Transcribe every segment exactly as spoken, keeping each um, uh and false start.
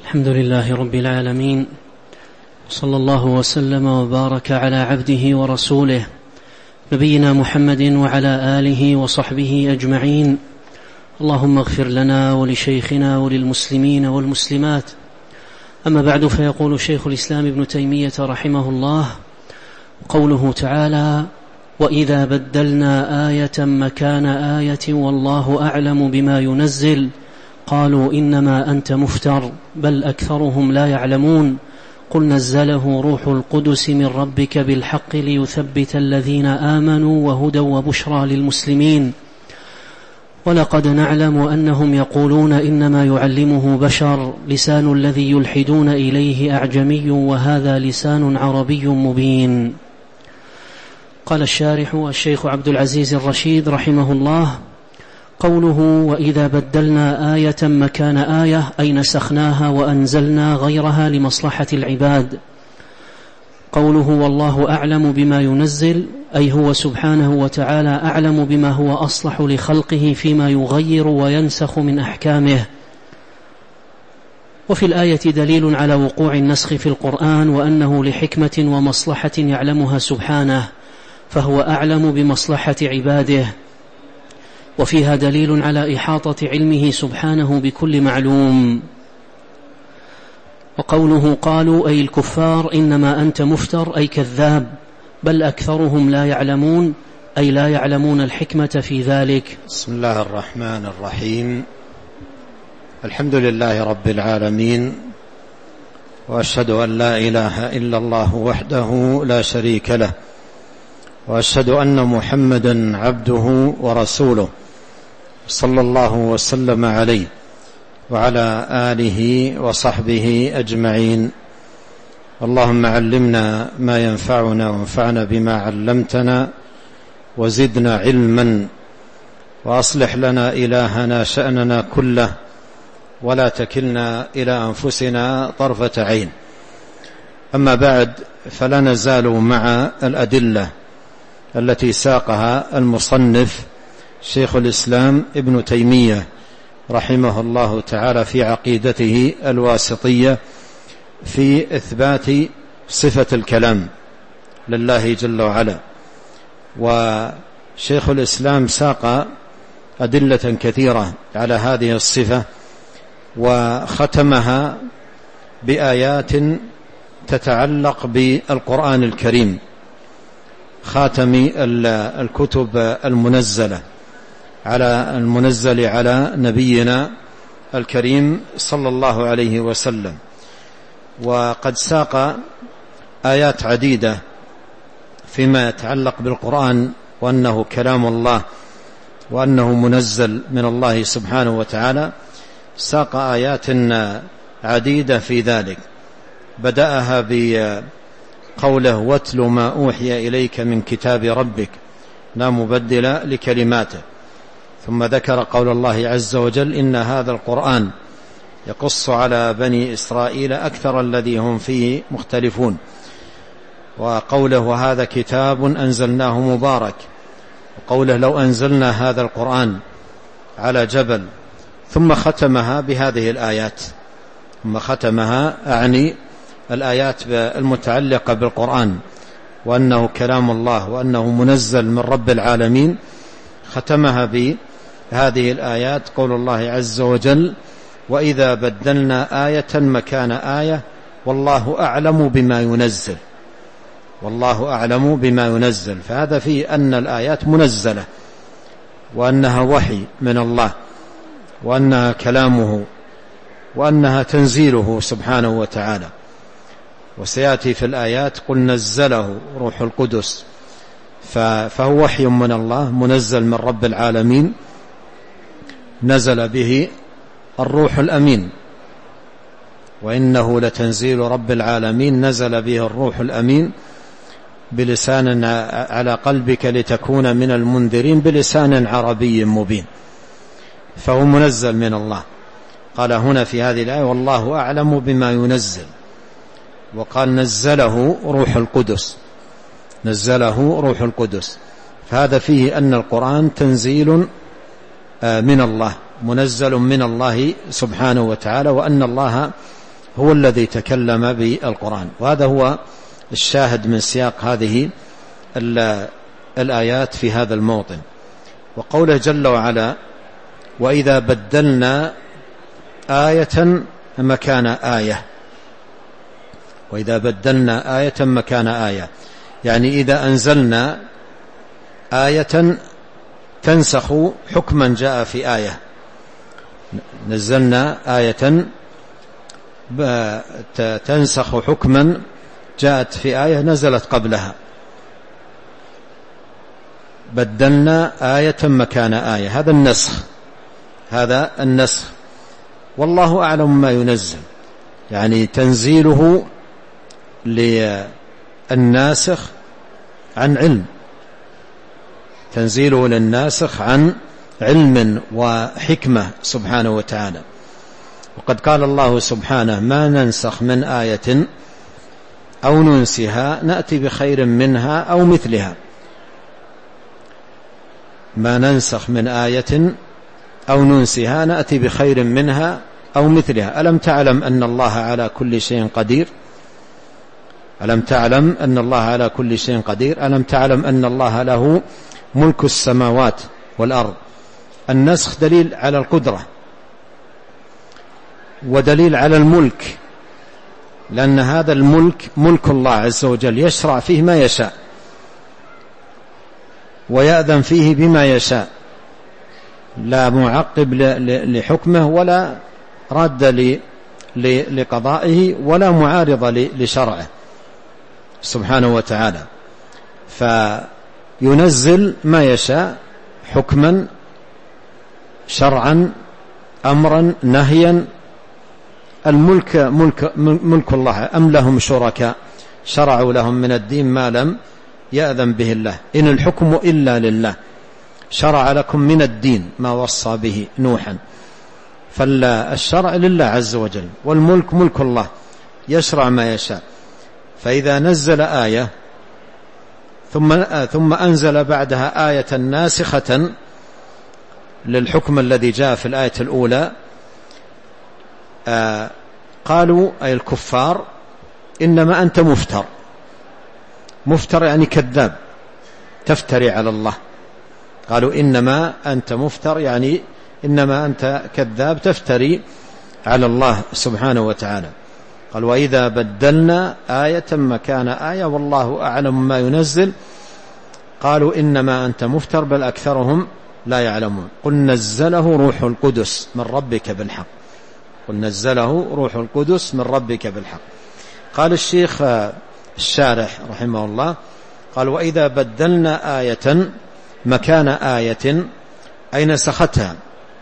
الحمد لله رب العالمين، صلى الله وسلم وبارك على عبده ورسوله نبينا محمد وعلى آله وصحبه أجمعين. اللهم اغفر لنا ولشيخنا وللمسلمين والمسلمات. أما بعد، فيقول شيخ الإسلام ابن تيمية رحمه الله: قوله تعالى: وإذا بدلنا آية مكان آية والله أعلم بما ينزل قالوا إنما أنت مفتر بل أكثرهم لا يعلمون قل نزله روح القدس من ربك بالحق ليثبت الذين آمنوا وهدى وبشرى للمسلمين. ولقد نعلم أنهم يقولون إنما يعلمه بشر لسان الذي يلحدون إليه أعجمي وهذا لسان عربي مبين. قال الشارح الشيخ عبد العزيز الرشيد رحمه الله: قوله وإذا بدلنا آية مكان آية أي نسخناها وأنزلنا غيرها لمصلحة العباد. قوله والله أعلم بما ينزل أي هو سبحانه وتعالى أعلم بما هو أصلح لخلقه فيما يغير وينسخ من أحكامه. وفي الآية دليل على وقوع النسخ في القرآن وأنه لحكمة ومصلحة يعلمها سبحانه، فهو أعلم بمصلحة عباده. وفيها دليل على إحاطة علمه سبحانه بكل معلوم. وقوله قالوا أي الكفار إنما أنت مفتر أي كذاب بل أكثرهم لا يعلمون أي لا يعلمون الحكمة في ذلك. بسم الله الرحمن الرحيم. الحمد لله رب العالمين، وأشهد أن لا إله إلا الله وحده لا شريك له، وأشهد أن محمدا عبده ورسوله صلى الله وسلم عليه وعلى آله وصحبه أجمعين. اللهم علمنا ما ينفعنا وانفعنا بما علمتنا وزدنا علما، وأصلح لنا إلهنا شأننا كله ولا تكلنا إلى أنفسنا طرفة عين. أما بعد، فلا نزال مع الأدلة التي ساقها المصنف شيخ الإسلام ابن تيمية رحمه الله تعالى في عقيدته الواسطية في إثبات صفة الكلام لله جل وعلا. وشيخ الإسلام ساق أدلة كثيرة على هذه الصفة، وختمها بآيات تتعلق بالقرآن الكريم، خاتم الكتب المنزلة على المنزل على نبينا الكريم صلى الله عليه وسلم. وقد ساق آيات عديدة فيما يتعلق بالقرآن وأنه كلام الله وأنه منزل من الله سبحانه وتعالى. ساق آيات عديدة في ذلك، بدأها بقوله واتل ما أوحي إليك من كتاب ربك لا مبدل لكلماته، ثم ذكر قول الله عز وجل إن هذا القرآن يقص على بني إسرائيل أكثر الذي هم فيه مختلفون، وقوله هذا كتاب أنزلناه مبارك، وقوله لو أنزلنا هذا القرآن على جبل، ثم ختمها بهذه الآيات ثم ختمها أعني الآيات المتعلقة بالقرآن وأنه كلام الله وأنه منزل من رب العالمين، ختمها بهذه الآيات قول الله عز وجل وإذا بدلنا آية مكان آية والله أعلم بما ينزل والله أعلم بما ينزل. فهذا فيه أن الآيات منزلة وأنها وحي من الله وأنها كلامه وأنها تنزيله سبحانه وتعالى. وسيأتي في الآيات قل نزله روح القدس، فهو وحي من الله منزل من رب العالمين، نزل به الروح الأمين، وإنه لتنزيل رب العالمين نزل به الروح الأمين بلسان على قلبك لتكون من المنذرين بلسان عربي مبين، فهو منزل من الله. قال هنا في هذه الآية والله أعلم بما ينزل، وقال نزله روح القدس نزله روح القدس. فهذا فيه أن القرآن تنزيل من الله منزل من الله سبحانه وتعالى، وأن الله هو الذي تكلم بالقرآن. وهذا هو الشاهد من سياق هذه الآيات في هذا الموطن. وقوله جل وعلا وإذا بدلنا آية مكان آية، وإذا بدلنا آية مكان آية، يعني إذا أنزلنا آية تنسخ حكما جاء في آية، نزلنا آية تنسخ حكما جاءت في آية نزلت قبلها، بدلنا آية مكان آية، هذا النسخ، هذا النسخ. والله أعلم ما ينزل، يعني تنزيله للناسخ عن علم، تنزيله للناسخ عن علم وحكمة سبحانه وتعالى. وقد قال الله سبحانه ما ننسخ من آية أو ننسها نأتي بخير منها أو مثلها، ما ننسخ من آية أو ننسها نأتي بخير منها أو مثلها. ألم تعلم أن الله على كل شيء قدير؟ ألم تعلم أن الله على كل شيء قدير؟ ألم تعلم أن الله له ملك السماوات والأرض؟ النسخ دليل على القدرة ودليل على الملك، لأن هذا الملك ملك الله عز وجل، يشرع فيه ما يشاء ويأذن فيه بما يشاء، لا معقب لحكمه ولا راد لقضائه ولا معارض لشرعه سبحانه وتعالى. فينزل ما يشاء حكما شرعا أمرا نهيا. الملك ملك, ملك الله، أم لهم شركاء شرعوا لهم من الدين ما لم يأذن به الله، إن الحكم إلا لله شرع لكم من الدين ما وصى به نوحا. فالشرع لله عز وجل، والملك ملك الله يشرع ما يشاء. فإذا نزل آية ثم, ثم أنزل بعدها آية ناسخة للحكم الذي جاء في الآية الأولى، آه قالوا أي الكفار إنما أنت مفتر. مفتر يعني كذاب، تفتري على الله. قالوا إنما أنت مفتر يعني إنما أنت كذاب تفتري على الله سبحانه وتعالى. قال وإذا بدلنا آية مكان آية والله أعلم ما ينزل قالوا إنما أنت مفتر بل أكثرهم لا يعلمون. قل نزله روح القدس من ربك بالحق، قل نزله روح القدس من ربك بالحق. قال الشيخ الشارح رحمه الله قال وإذا بدلنا آية مكان آية أي نسختها،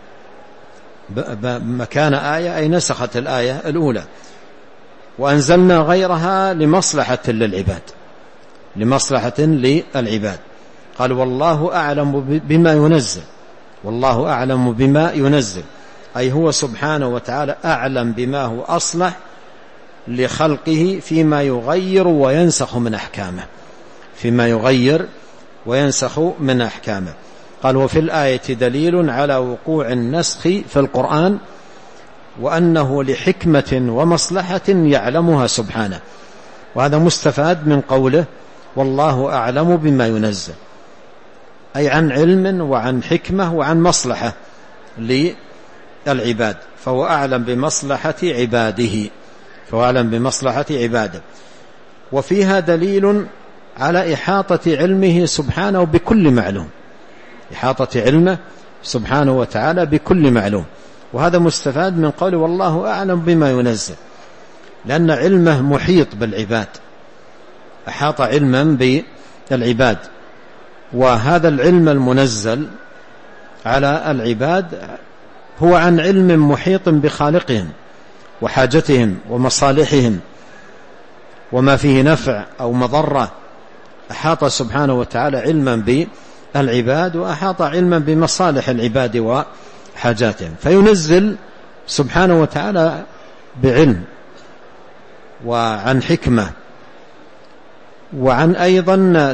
مكان آية أي نسخت الآية الأولى، وأنزلنا غيرها لمصلحة للعباد، لمصلحة للعباد. قال والله أعلم بما ينزل، والله أعلم بما ينزل أي هو سبحانه وتعالى أعلم بما هو أصلح لخلقه فيما يغير وينسخ من أحكامه، فيما يغير وينسخ من أحكامه. قال وفي الآية دليل على وقوع النسخ في القرآن وأنه لحكمة ومصلحة يعلمها سبحانه. وهذا مستفاد من قوله والله أعلم بما ينزل، أي عن علم وعن حكمة وعن مصلحة للعباد، فهو أعلم بمصلحة عباده، فهو أعلم بمصلحة عباده. وفيها دليل على إحاطة علمه سبحانه بكل معلوم، إحاطة علمه سبحانه وتعالى بكل معلوم. وهذا مستفاد من قوله والله أعلم بما ينزل، لأن علمه محيط بالعباد، أحاط علما بالعباد. وهذا العلم المنزل على العباد هو عن علم محيط بخالقهم وحاجتهم ومصالحهم وما فيه نفع أو مضرة. أحاط سبحانه وتعالى علما بالعباد وأحاط علما بمصالح العباد وحاجاتهم، فينزل سبحانه وتعالى بعلم وعن حكمة وعن أيضا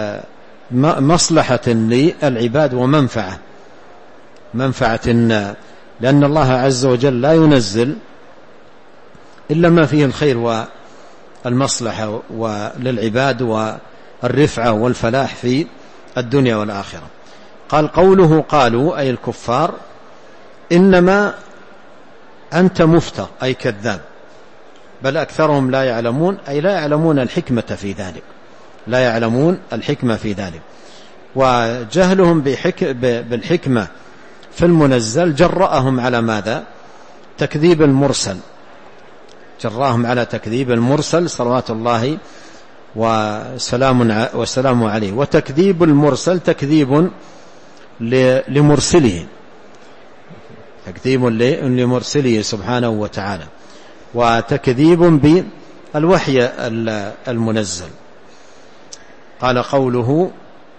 مصلحة للعباد ومنفعة، منفعة، لأن الله عز وجل لا ينزل إلا ما فيه الخير والمصلحة وللعباد والرفعة والفلاح في الدنيا والآخرة. قال قوله قالوا أي الكفار إنما أنت مفتر أي كذاب، بل أكثرهم لا يعلمون أي لا يعلمون الحكمة في ذلك، لا يعلمون الحكمة في ذلك. وجهلهم بالحكمة في المنزل جرأهم على ماذا؟ تكذيب المرسل، جرأهم على تكذيب المرسل صلوات الله وسلام وسلام عليه. وتكذيب المرسل تكذيب لمرسله، تكذيب لمرسله سبحانه وتعالى، وتكذيب بالوحي المنزل. قال قوله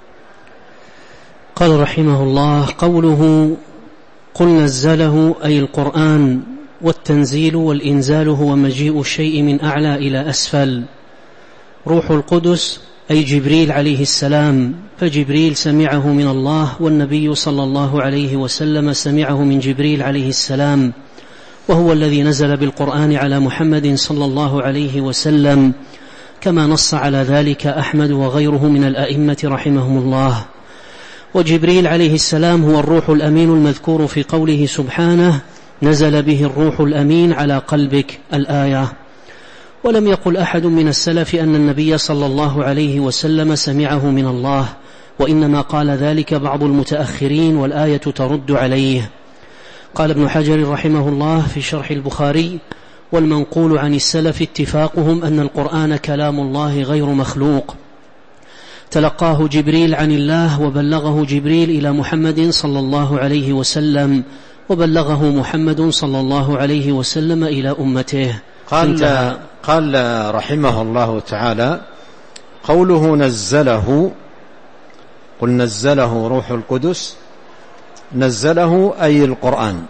قال رحمه الله قوله قل نزله أي القرآن، والتنزيل والإنزال هو مجيء الشيء من أعلى إلى أسفل. روح القدس أي جبريل عليه السلام، فجبريل سمعه من الله، والنبي صلى الله عليه وسلم سمعه من جبريل عليه السلام، وهو الذي نزل بالقرآن على محمد صلى الله عليه وسلم، كما نص على ذلك أحمد وغيره من الأئمة رحمهم الله. وجبريل عليه السلام هو الروح الأمين المذكور في قوله سبحانه نزل به الروح الأمين على قلبك الآية. ولم يقل أحد من السلف أن النبي صلى الله عليه وسلم سمعه من الله، وإنما قال ذلك بعض المتأخرين والآية ترد عليه. قال ابن حجر رحمه الله في شرح البخاري والمنقول عن السلف اتفاقهم أن القرآن كلام الله غير مخلوق، تلقاه جبريل عن الله، وبلغه جبريل إلى محمد صلى الله عليه وسلم، وبلغه محمد صلى الله عليه وسلم إلى أمته. قال, قال رحمه الله تعالى قوله نزله، قل نزله روح القدس، نزله أي القرآن،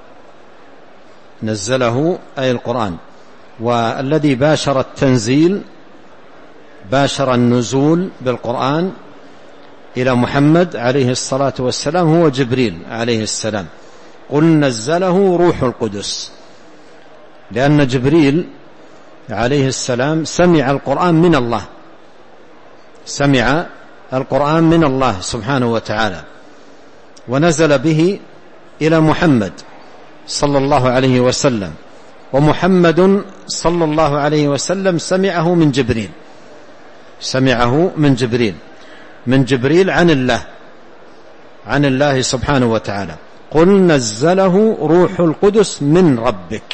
نزله أي القرآن. والذي باشر التنزيل باشر النزول بالقرآن إلى محمد عليه الصلاة والسلام هو جبريل عليه السلام. قل نزله روح القدس، لأن جبريل عليه السلام سمع القرآن من الله، سمع القرآن من الله سبحانه وتعالى، ونزل به إلى محمد صلى الله عليه وسلم، ومحمد صلى الله عليه وسلم سمعه من جبريل، سمعه من جبريل من جبريل عن الله عن الله سبحانه وتعالى. قل نزله روح القدس من ربك،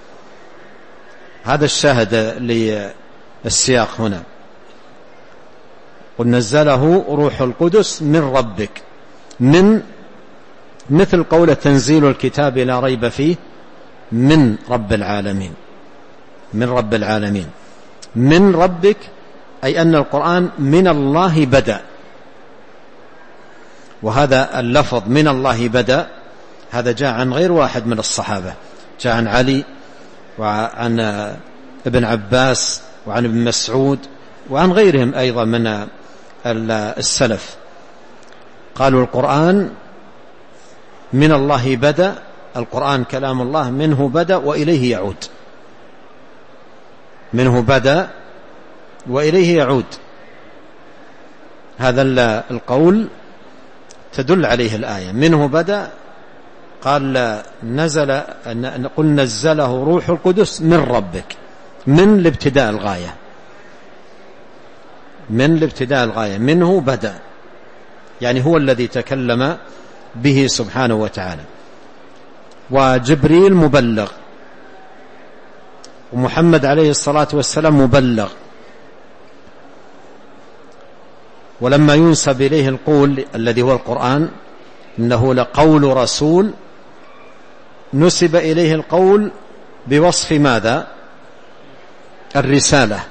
هذا الشاهد للسياق هنا. قل نزله روح القدس من ربك، من مثل قول تنزيل الكتاب لا ريب فيه من رب العالمين، من رب العالمين من ربك، أي أن القرآن من الله بدأ. وهذا اللفظ من الله بدأ هذا جاء عن غير واحد من الصحابة، جاء عن علي وعن ابن عباس وعن ابن مسعود وعن غيرهم أيضا من السلف، قالوا القرآن من الله بدأ، القرآن كلام الله منه بدأ وإليه يعود، منه بدأ وإليه يعود. هذا القول تدل عليه الآية، منه بدأ. قال نزل، قل نزله روح القدس من ربك، من الابتداء الغاية، من الابتداء الغاية، منه بدأ، يعني هو الذي تكلم به سبحانه وتعالى. وجبريل مبلغ، ومحمد عليه الصلاة والسلام مبلغ. ولما ينسب إليه القول الذي هو القرآن إنه لقول رسول، نسب إليه القول بوصف ماذا؟ الرسالة،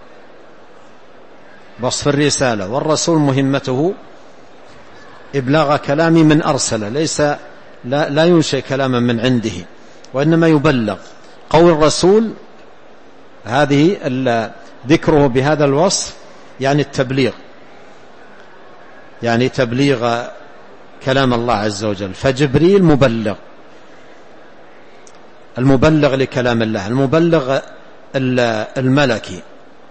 وصف الرسالة. والرسول مهمته إبلاغ كلام من أرسل، ليس لا, لا ينشئ كلاما من عنده، وإنما يبلغ. قول الرسول هذه ذكره بهذا الوصف يعني التبليغ، يعني تبليغ كلام الله عز وجل. فجبريل مبلغ، المبلغ لكلام الله، المبلغ الملكي،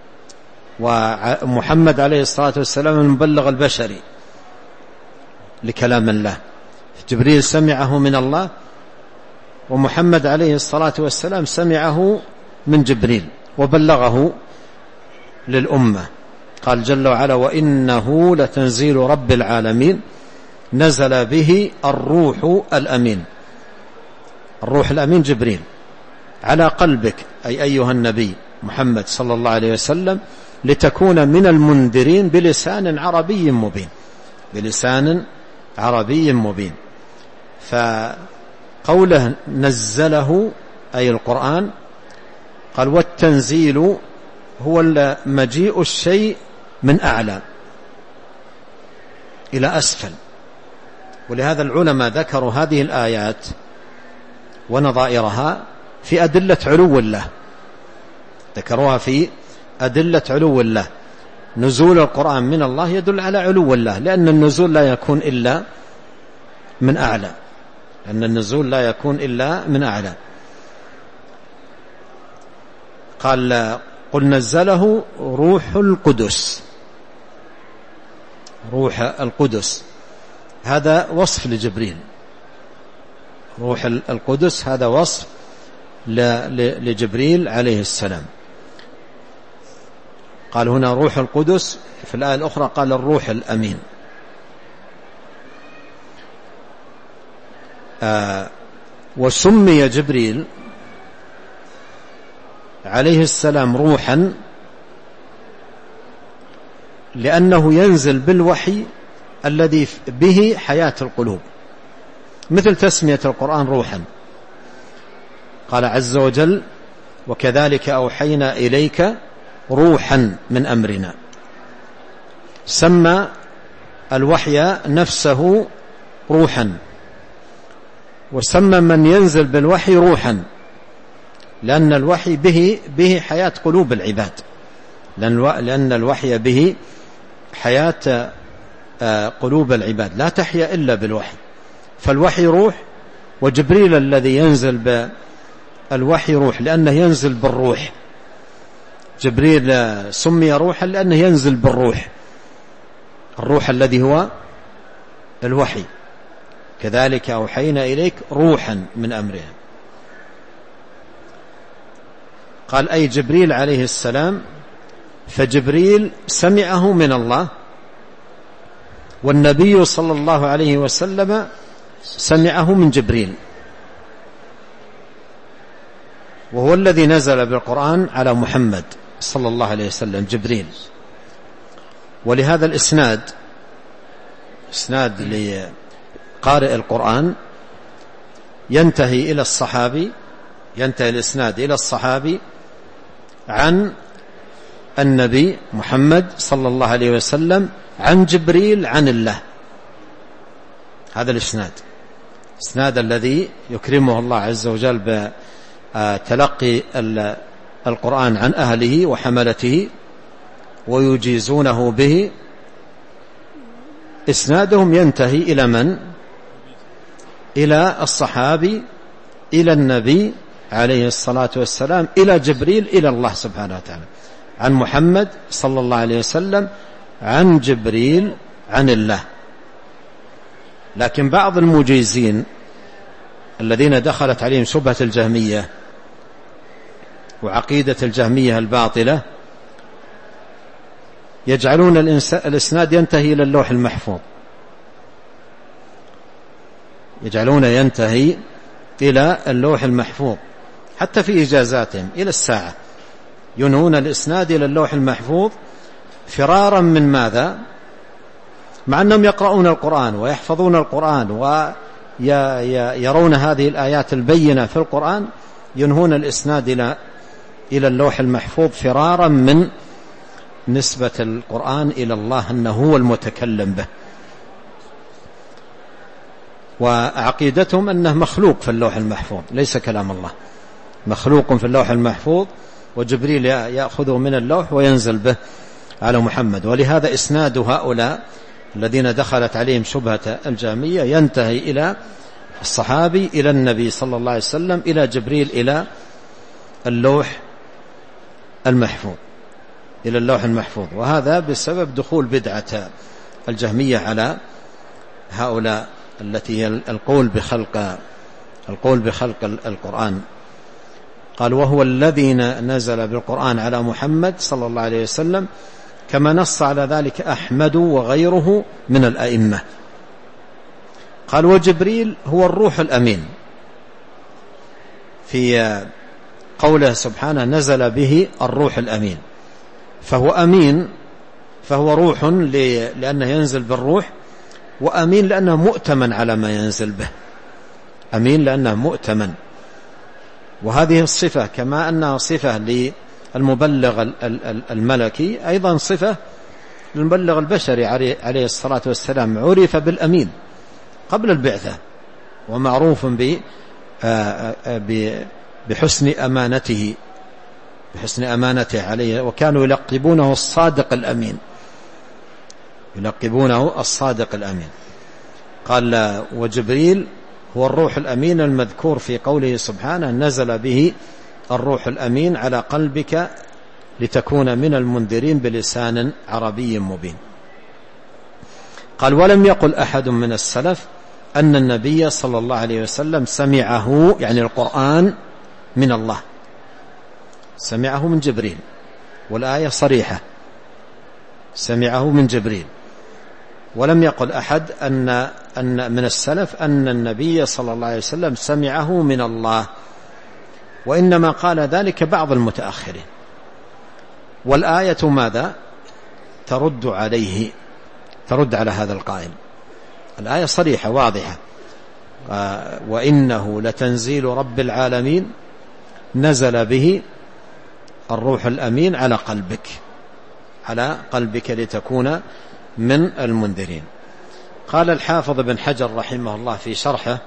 ومحمد عليه الصلاة والسلام المبلغ البشري لكلام الله. جبريل سمعه من الله، ومحمد عليه الصلاة والسلام سمعه من جبريل وبلغه للأمة. قال جل وعلا: وإنه لتنزيل رب العالمين نزل به الروح الأمين. الروح الأمين جبريل على قلبك أي أيها النبي محمد صلى الله عليه وسلم، لتكون من المنذرين بلسان عربي مبين، بلسان عربي مبين. فقوله نزله أي القرآن، قال والتنزيل هو مجيء الشيء من أعلى إلى أسفل. ولهذا العلماء ذكروا هذه الآيات ونظائرها في أدلة علو الله، ذكروها في أدلة علو الله. نزول القرآن من الله يدل على علو الله، لأن النزول لا يكون إلا من أعلى، لأن النزول لا يكون إلا من أعلى. قال قل نزله روح القدس. روح القدس هذا وصف لجبريل، روح القدس هذا وصف لجبريل عليه السلام. قال هنا روح القدس، في الآية الأخرى قال الروح الأمين. آه وسمي جبريل عليه السلام روحا لأنه ينزل بالوحي الذي به حياة القلوب، مثل تسمية القرآن روحا. قال عز وجل: وكذلك أوحينا إليك روحا من أمرنا. سمى الوحي نفسه روحا، وسمى من ينزل بالوحي روحا، لأن الوحي به به حياة قلوب العباد، لأن الوحي به حياة قلوب العباد، لا تحيا إلا بالوحي. فالوحي روح، وجبريل الذي ينزل بالوحي روح لأنه ينزل بالروح. جبريل سمي روحا لأنه ينزل بالروح، الروح الذي هو الوحي. كذلك أوحينا إليك روحا من أمرها. قال أي جبريل عليه السلام، فجبريل سمعه من الله، والنبي صلى الله عليه وسلم سمعه من جبريل، وهو الذي نزل بالقرآن على محمد صلى الله عليه وسلم جبريل. ولهذا الإسناد، إسناد لقارئ القرآن ينتهي إلى الصحابي، ينتهي الإسناد إلى الصحابي عن النبي محمد صلى الله عليه وسلم عن جبريل عن الله. هذا الإسناد، إسناد الذي يكرمه الله عز وجل بتلقي القرآن عن أهله وحملته ويجيزونه به. إسنادهم ينتهي إلى من؟ إلى الصحابي، إلى النبي عليه الصلاة والسلام، إلى جبريل، إلى الله سبحانه وتعالى. عن محمد صلى الله عليه وسلم عن جبريل عن الله. لكن بعض المجيزين الذين دخلت عليهم شبهة الجهمية وعقيدة الجهمية الباطلة يجعلون الإسناد ينتهي إلى اللوح المحفوظ، يجعلون ينتهي إلى اللوح المحفوظ حتى في إجازاتهم إلى الساعة، ينهون الإسناد إلى اللوح المحفوظ فرارا من ماذا؟ مع أنهم يقرؤون القرآن ويحفظون القرآن ويرون هذه الآيات البينة في القرآن، ينهون الإسناد إلى إلى اللوح المحفوظ فرارا من نسبة القرآن إلى الله أنه هو المتكلم به. وعقيدتهم أنه مخلوق في اللوح المحفوظ، ليس كلام الله، مخلوق في اللوح المحفوظ، وجبريل يأخذه من اللوح وينزل به على محمد. ولهذا إسناد هؤلاء الذين دخلت عليهم شبهة الجهمية ينتهي إلى الصحابي إلى النبي صلى الله عليه وسلم إلى جبريل إلى اللوح المحفوظ إلى اللوح المحفوظ. وهذا بسبب دخول بدعة الجهمية على هؤلاء التي هي القول بخلق القول بخلق القرآن. قال وهو الذي نزل بالقرآن على محمد صلى الله عليه وسلم كما نص على ذلك أحمد وغيره من الأئمة. قال وجبريل هو الروح الأمين في قوله سبحانه نزل به الروح الأمين، فهو أمين، فهو روح لأنه ينزل بالروح، وأمين لأنه مؤتمن على ما ينزل به، أمين لأنه مؤتمن. وهذه الصفة كما أنها صفة للمبلغ الملكي أيضا صفة للمبلغ البشري عليه الصلاة والسلام. عرف بالأمين قبل البعثة ومعروف بحسن أمانته بحسن أمانته عليه، وكانوا يلقبونه الصادق الأمين يلقبونه الصادق الأمين. قال وجبريل هو الروح الأمين المذكور في قوله سبحانه نزل به الروح الأمين على قلبك لتكون من المنذرين بلسان عربي مبين. قال ولم يقل أحد من السلف أن النبي صلى الله عليه وسلم سمعه يعني القرآن من الله، سمعه من جبريل، والآية صريحة سمعه من جبريل. ولم يقل أحد أن أن من السلف أن النبي صلى الله عليه وسلم سمعه من الله، وإنما قال ذلك بعض المتأخرين. والآية ماذا ترد عليه؟ ترد على هذا القائل. الآية صريحة واضحة، وإنه لتنزيل رب العالمين نزل به الروح الأمين على قلبك على قلبك لتكون من المنذرين. قال الحافظ بن حجر رحمه الله في شرحه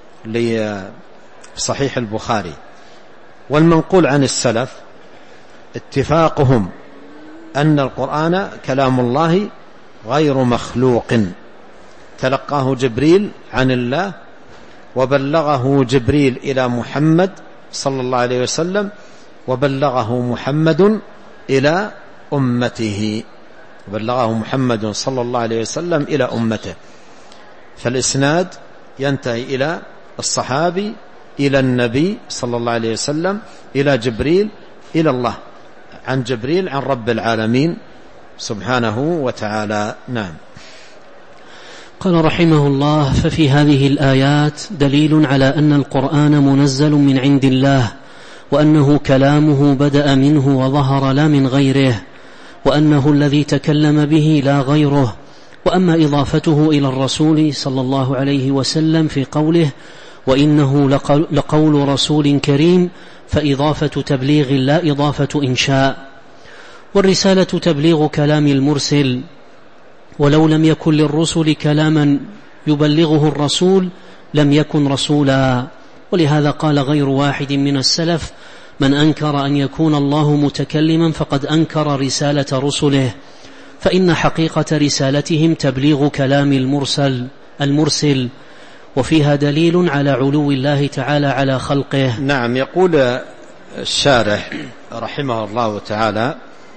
لصحيح البخاري والمنقول عن السلف اتفاقهم أن القرآن كلام الله غير مخلوق تلقاه جبريل عن الله وبلغه جبريل إلى محمد صلى الله عليه وسلم وبلغه محمد إلى أمته بلغه محمد صلى الله عليه وسلم إلى أمته. فالإسناد ينتهي إلى الصحابي إلى النبي صلى الله عليه وسلم إلى جبريل إلى الله، عن جبريل عن رب العالمين سبحانه وتعالى. نعم. قال رحمه الله ففي هذه الآيات دليل على أن القرآن منزل من عند الله، وأنه كلامه بدأ منه وظهر لا من غيره، وأنه الذي تكلم به لا غيره. وأما إضافته إلى الرسول صلى الله عليه وسلم في قوله وإنه لقول رسول كريم فإضافة تبليغ لا إضافة إنشاء، والرسالة تبليغ كلام المرسل، ولو لم يكن للرسل كلاما يبلغه الرسول لم يكن رسولا. ولهذا قال غير واحد من السلف من أنكر أن يكون الله متكلما فقد أنكر رسالة رسله، فإن حقيقة رسالتهم تبليغ كلام المرسل المرسل وفيها دليل على علو الله تعالى على خلقه. نعم. يقول الشارح رحمه الله تعالى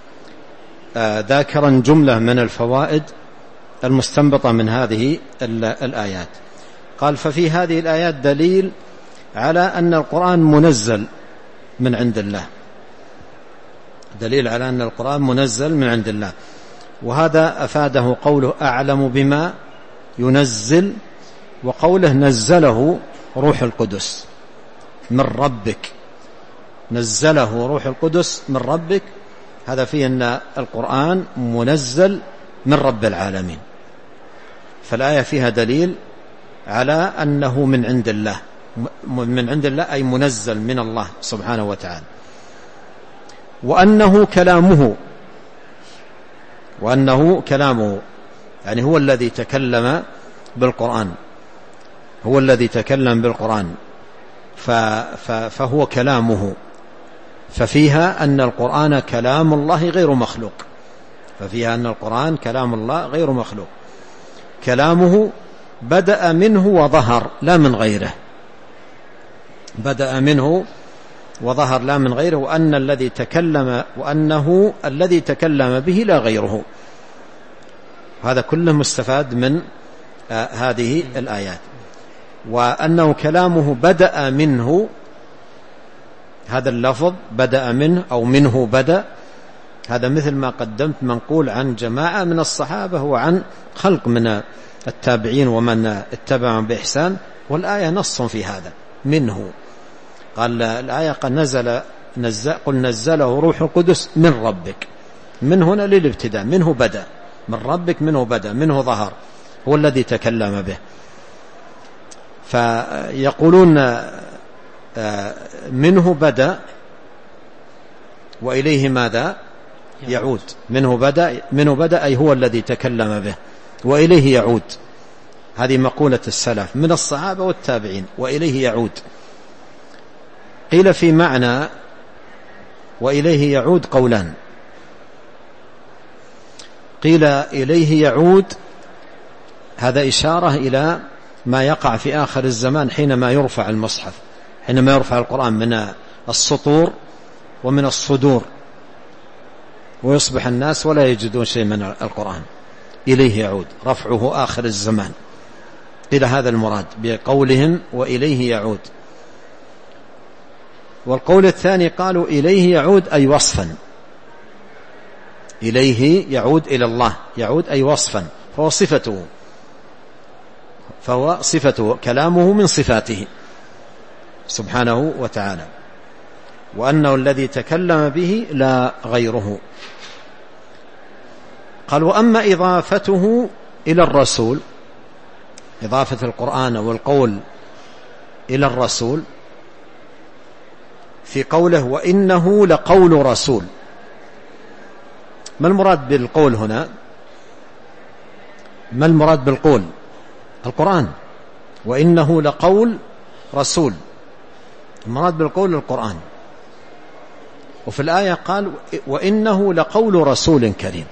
ذاكرا جملة من الفوائد المستنبطة من هذه الآيات. قال ففي هذه الآيات دليل على أن القرآن منزل من عند الله، دليل على أن القرآن منزل من عند الله. وهذا أفاده قوله أعلم بما ينزل، وقوله نزله روح القدس من ربك، نزله روح القدس من ربك، هذا فيه أن القرآن منزل من رب العالمين. فالآية فيها دليل على أنه من عند الله، من عند الله أي منزل من الله سبحانه وتعالى، وأنه كلامه وأنه كلامه يعني هو الذي تكلم بالقرآن، هو الذي تكلم بالقرآن فهو كلامه. ففيها أن القرآن كلام الله غير مخلوق، ففيها أن القرآن كلام الله غير مخلوق. كلامه بدأ منه وظهر لا من غيره، بدأ منه وظهر لا من غيره، وأن الذي تكلم وأنه الذي تكلم به لا غيره. هذا كله مستفاد من آه هذه الآيات. وأنه كلامه بدأ منه، هذا اللفظ بدأ منه أو منه بدأ، هذا مثل ما قدمت منقول عن جماعة من الصحابة وعن خلق من التابعين ومن اتبعهم بإحسان، والآية نص في هذا منه. قال الآية قد نزل, نزل قل نزله روح القدس من ربك، من هنا للابتداء، منه بدأ، من ربك منه بدأ، منه ظهر، هو الذي تكلم به. فيقولون منه بدأ وإليه ماذا يعود، منه بدأ، منه بدأ أي هو الذي تكلم به، وإليه يعود. هذه مقولة السلف من الصحابة والتابعين، وإليه يعود. قيل في معنى وإليه يعود قولان، قيل إليه يعود هذا إشارة إلى ما يقع في آخر الزمان حينما يرفع المصحف، حينما يرفع القرآن من السطور ومن الصدور، ويصبح الناس ولا يجدون شيء من القرآن، إليه يعود، رفعه آخر الزمان. إلى هذا المراد بقولهم وإليه يعود. والقول الثاني قالوا إليه يعود أي وصفا، إليه يعود إلى الله، يعود أي وصفا، فهو صفته، فهو صفته، كلامه من صفاته سبحانه وتعالى، وأنه الذي تكلم به لا غيره. قال وأما إضافته إلى الرسول، إضافة القرآن والقول إلى الرسول في قوله وإنه لقول رسول، ما المراد بالقول هنا؟ ما المراد بالقول؟ القرآن، وإنه لقول رسول، المراد بالقول القرآن. وفي الآية قال وإنه لقول رسول كريم،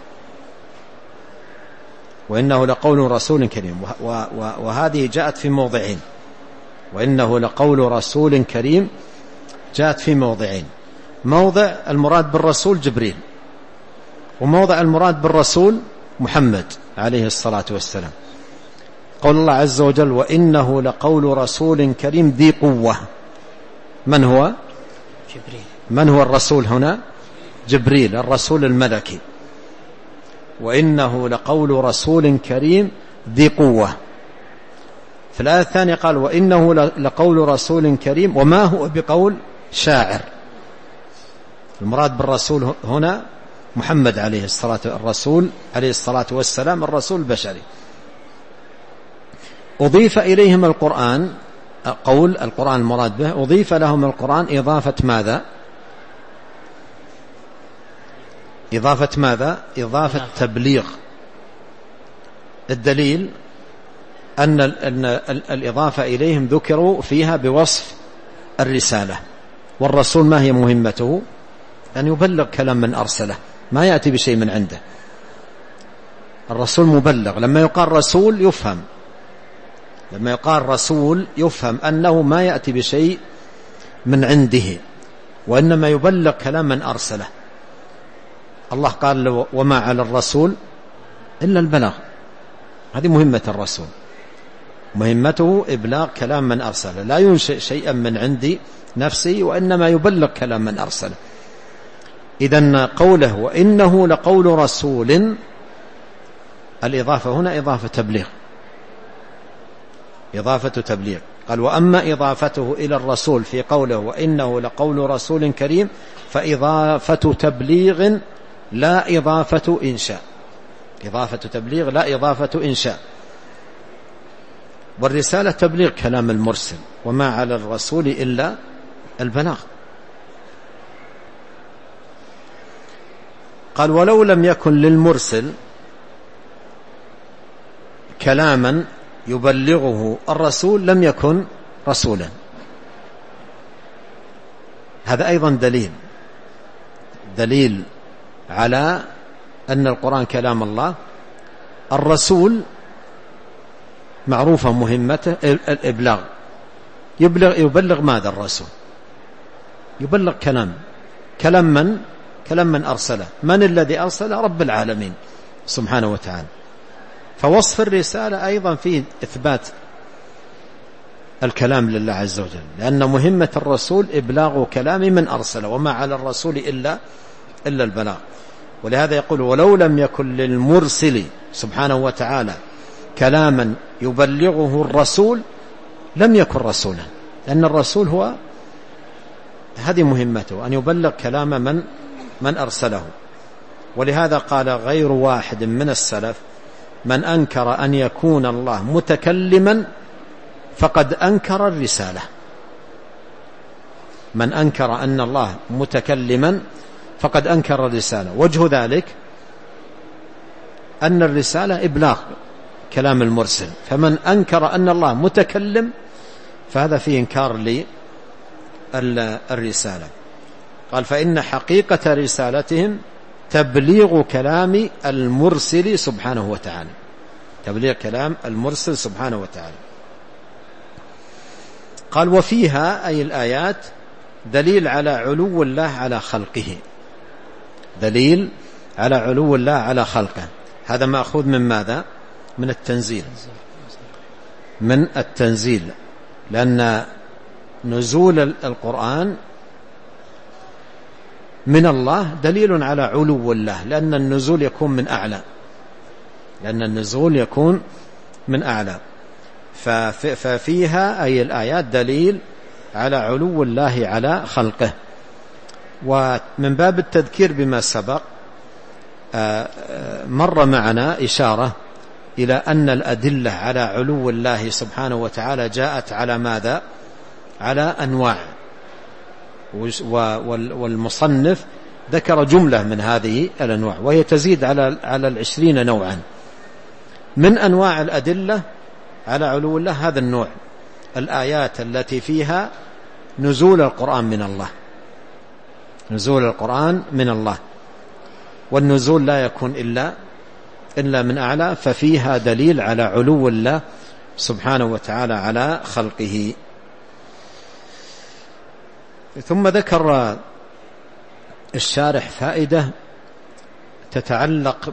وإنه لقول رسول كريم، وهذه جاءت في موضعين، وإنه لقول رسول كريم جاءت في موضعين، موضع المراد بالرسول جبريل، وموضع المراد بالرسول محمد عليه الصلاة والسلام. قول الله عز وجل وإنه لقول رسول كريم ذي قوة، من هو؟ جبريل. من هو الرسول هنا؟ جبريل، الرسول الملكي. وإنه لقول رسول كريم ذي قوة. في الآية الثانية قال وإنه لقول رسول كريم وما هو بقول شاعر. المراد بالرسول هنا محمد عليه الصلاة الرسول عليه الصلاة والسلام، الرسول البشري. أضيف إليهم القرآن، قول القرآن المراد به، أضيف لهم القرآن إضافة ماذا؟ إضافة ماذا؟ إضافة تبليغ. الدليل أن الإضافة إليهم ذكروا فيها بوصف الرسالة، والرسول ما هي مهمته؟ أن يبلغ كلام من أرسله، ما يأتي بشيء من عنده. الرسول مبلغ. لما يقال رسول يفهم، لما يقال رسول يفهم أنه ما يأتي بشيء من عنده، وإنما يبلغ كلام من أرسله. الله قال وما على الرسول إلا البلاغ، هذه مهمة الرسول، مهمته إبلاغ كلام من أرسله، لا ينشئ شيئا من عند نفسه، وإنما يبلغ كلام من أرسله. إذن قوله وإنه لقول رسول، الإضافة هنا إضافة تبليغ، إضافة تبليغ. قال وأما إضافته إلى الرسول في قوله وإنه لقول رسول كريم فإضافة تبليغ لا إضافة إنشاء، إضافة تبليغ لا إضافة إنشاء. والرسالة تبليغ كلام المرسل، وما على الرسول إلا البلاغ. قال ولو لم يكن للمرسل كلاما يبلغه الرسول لم يكن رسولا. هذا أيضا دليل دليل على أن القرآن كلام الله. الرسول معروفة مهمته الإبلاغ. يبلغ, يبلغ ماذا الرسول؟ يبلغ كلام كلام من؟ كلام من أرسله. من الذي أرسله؟ رب العالمين سبحانه وتعالى. فوصف الرسالة أيضا فيه إثبات الكلام لله عز وجل، لأن مهمة الرسول إبلاغ كلام من أرسله، وما على الرسول إلا, إلا البلاغ. ولهذا يقول ولو لم يكن للمرسل سبحانه وتعالى كلاما يبلغه الرسول لم يكن رسولا، لأن الرسول هو هذه مهمته أن يبلغ كلام من, من أرسله. ولهذا قال غير واحد من السلف من أنكر أن يكون الله متكلما فقد أنكر الرسالة. من أنكر أن الله متكلما فقد أنكر الرسالة. وجه ذلك أن الرسالة إبلاغ كلام المرسل، فمن أنكر أن الله متكلم فهذا فيه إنكار للرسالة. قال فإن حقيقة رسالتهم تبليغ كلام المرسل سبحانه وتعالى، تبليغ كلام المرسل سبحانه وتعالى. قال وفيها أي الآيات دليل على علو الله على خلقه، دليل على علو الله على خلقه. هذا مأخوذ من ماذا؟ من التنزيل، من التنزيل، لأن نزول القرآن من الله دليل على علو الله، لأن النزول يكون من أعلى، لأن النزول يكون من أعلى. ففيها أي الآيات دليل على علو الله على خلقه. ومن باب التذكير بما سبق مر معنا إشارة إلى أن الأدلة على علو الله سبحانه وتعالى جاءت على ماذا؟ على أنواع، والمصنف ذكر جملة من هذه الأنواع وهي تزيد على على العشرين نوعا. من أنواع الأدلة على علو الله هذا النوع، الآيات التي فيها نزول القرآن من الله، نزول القرآن من الله، والنزول لا يكون إلا إلا من أعلى، ففيها دليل على علو الله سبحانه وتعالى على خلقه. ثم ذكر الشارح فائدة تتعلق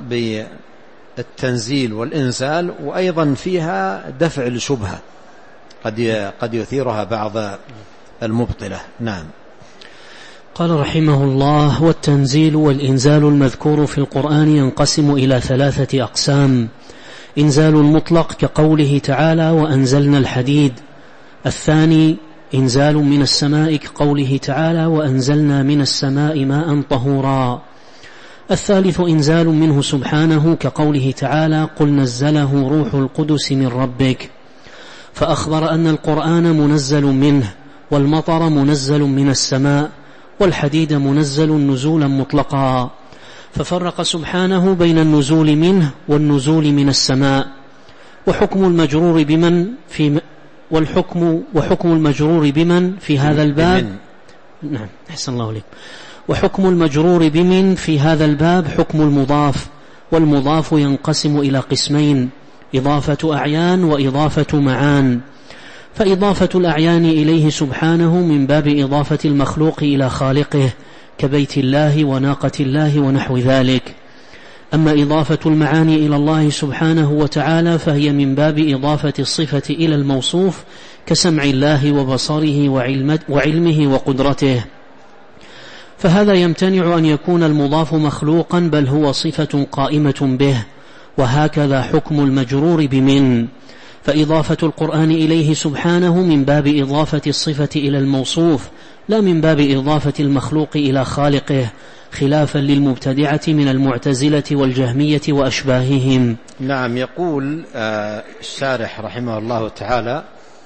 بالتنزيل والإنزال، وأيضا فيها دفع الشبهة قد قد يثيرها بعض المبطلة. نعم. قال رحمه الله والتنزيل والإنزال المذكور في القرآن ينقسم إلى ثلاثة أقسام: إنزال مطلق كقوله تعالى وأنزلنا الحديد، الثاني إنزال من السماء كقوله تعالى وأنزلنا من السماء ماء طهورا، الثالث إنزال منه سبحانه كقوله تعالى قل نزله روح القدس من ربك، فأخبر أن القرآن منزل منه، والمطر منزل من السماء، والحديد منزل نزولا مطلقا، ففرق سبحانه بين النزول منه والنزول من السماء. وحكم المجرور بمن في والحكم وحكم المجرور بمن في هذا الباب نعم أحسن الله عليك. وحكم المجرور بمن في هذا الباب حكم المضاف، والمضاف ينقسم إلى قسمين: إضافة أعيان وإضافة معان. فإضافة الأعيان إليه سبحانه من باب إضافة المخلوق إلى خالقه كبيت الله وناقة الله ونحو ذلك. أما إضافة المعاني إلى الله سبحانه وتعالى فهي من باب إضافة الصفة إلى الموصوف كسمع الله وبصره وعلمه وقدرته، فهذا يمتنع أن يكون المضاف مخلوقا، بل هو صفة قائمة به. وهكذا حكم المجرور بمن، فإضافة القرآن إليه سبحانه من باب إضافة الصفة إلى الموصوف، لا من باب إضافة المخلوق إلى خالقه، خلافا للمبتدعة من المعتزلة والجهمية وأشباههم. نعم. يقول الشارح رحمه الله تعالى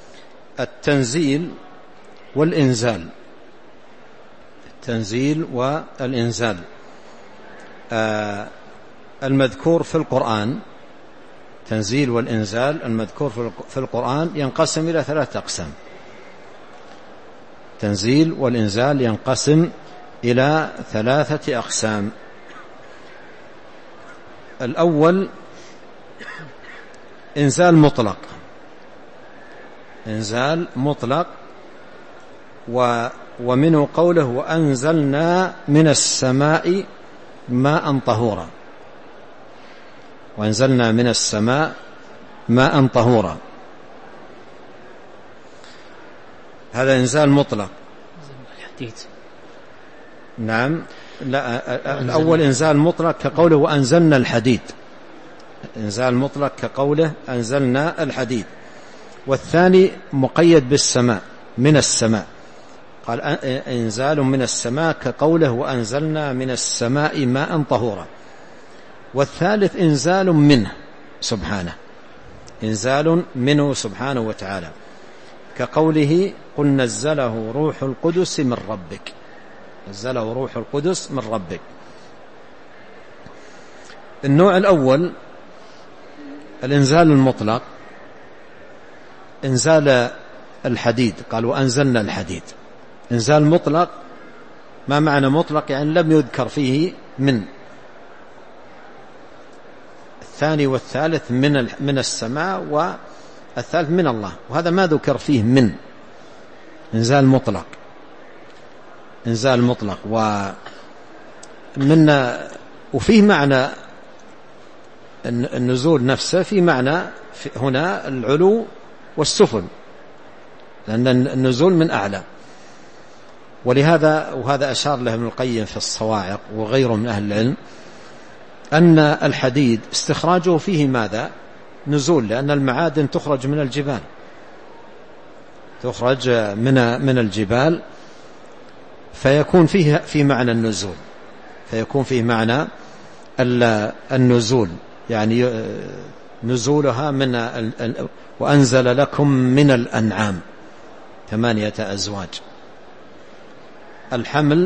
التنزيل والإنزال، التنزيل والإنزال المذكور في القرآن، تنزيل والإنزال المذكور في القرآن ينقسم إلى ثلاثة أقسام. تنزيل والإنزال ينقسم إلى ثلاثة أقسام. الأول إنزال مطلق إنزال مطلق. ومنه قوله وأنزلنا من السماء ماء طهورا، وأنزلنا من السماء ماء طهورا، هذا إنزال مطلق. نعم، لا، الأول إنزال مطلق كقوله وأنزلنا الحديد، إنزال مطلق كقوله أنزلنا الحديد. والثاني مقيد بالسماء، من السماء، قال إنزال من السماء كقوله وأنزلنا من السماء ماء طهورا. والثالث إنزال منه سبحانه، إنزال منه سبحانه وتعالى كقوله قل نزله روح القدس من ربك، نزله روح القدس من ربك. النوع الأول الإنزال المطلق، إنزال الحديد، قال وأنزلنا الحديد، إنزال مطلق. ما معنى مطلق؟ يعني لم يذكر فيه من. الثاني والثالث من من السماء، والثالث من الله، وهذا ما ذكر فيه من. إنزال مطلق، إنزال مطلق. ومن وفيه معنى النزول نفسه، في معنى هنا العلو والسفل، لأن النزول من أعلى. ولهذا وهذا أشار له ابن القيم في الصواعق وغيره من أهل العلم، أن الحديد استخراجه فيه ماذا؟ نزول، لأن المعادن تخرج من الجبال، تخرج من من الجبال، فيكون فيه في معنى النزول، فيكون فيه معنى النزول، يعني نزولها من وأنزل لكم من الأنعام ثمانية أزواج. الحمل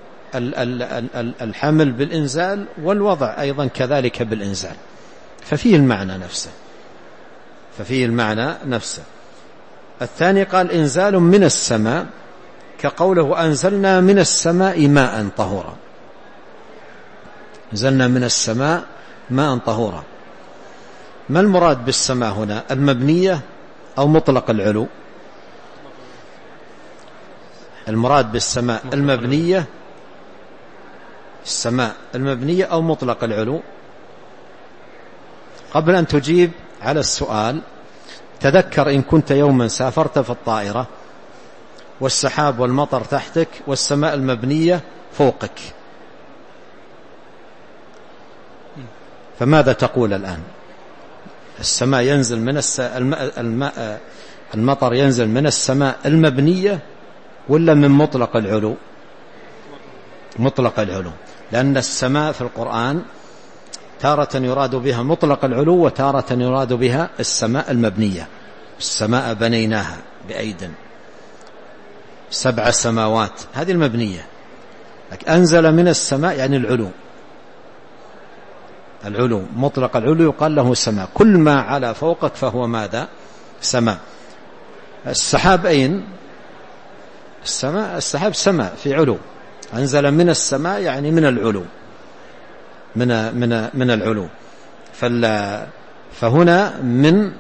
الحمل بالإنزال، والوضع أيضا كذلك بالإنزال، ففيه المعنى نفسه، ففيه المعنى نفسه. الثاني قال إنزال من السماء كقوله وأنزلنا من السماء ماء طهورا، نزلنا من السماء ماء طهورا. ما المراد بالسماء هنا؟ المبنية أو مطلق العلو؟ المراد بالسماء المبنية، السماء المبنية أو مطلق العلو؟ قبل أن تجيب على السؤال تذكر إن كنت يوما سافرت في الطائرة والسحاب والمطر تحتك والسماء المبنية فوقك، فماذا تقول الآن؟ السماء ينزل من الس... الماء المطر ينزل من السماء المبنية ولا من مطلق العلو؟ مطلق العلو، لأن السماء في القرآن تارة يراد بها مطلق العلو، وتارة يراد بها السماء المبنية. السماء بنيناها بأيد، سبع سماوات، هذه المبنية. أنزل من السماء يعني العلو، العلو مطلق العلو يقال له سماء، كل ما على فوقك فهو ماذا؟ سماء. السحاب أين؟ السماء، السحاب سماء في علو، أنزل من السماء يعني من العلو، من من من العلو. فهنا من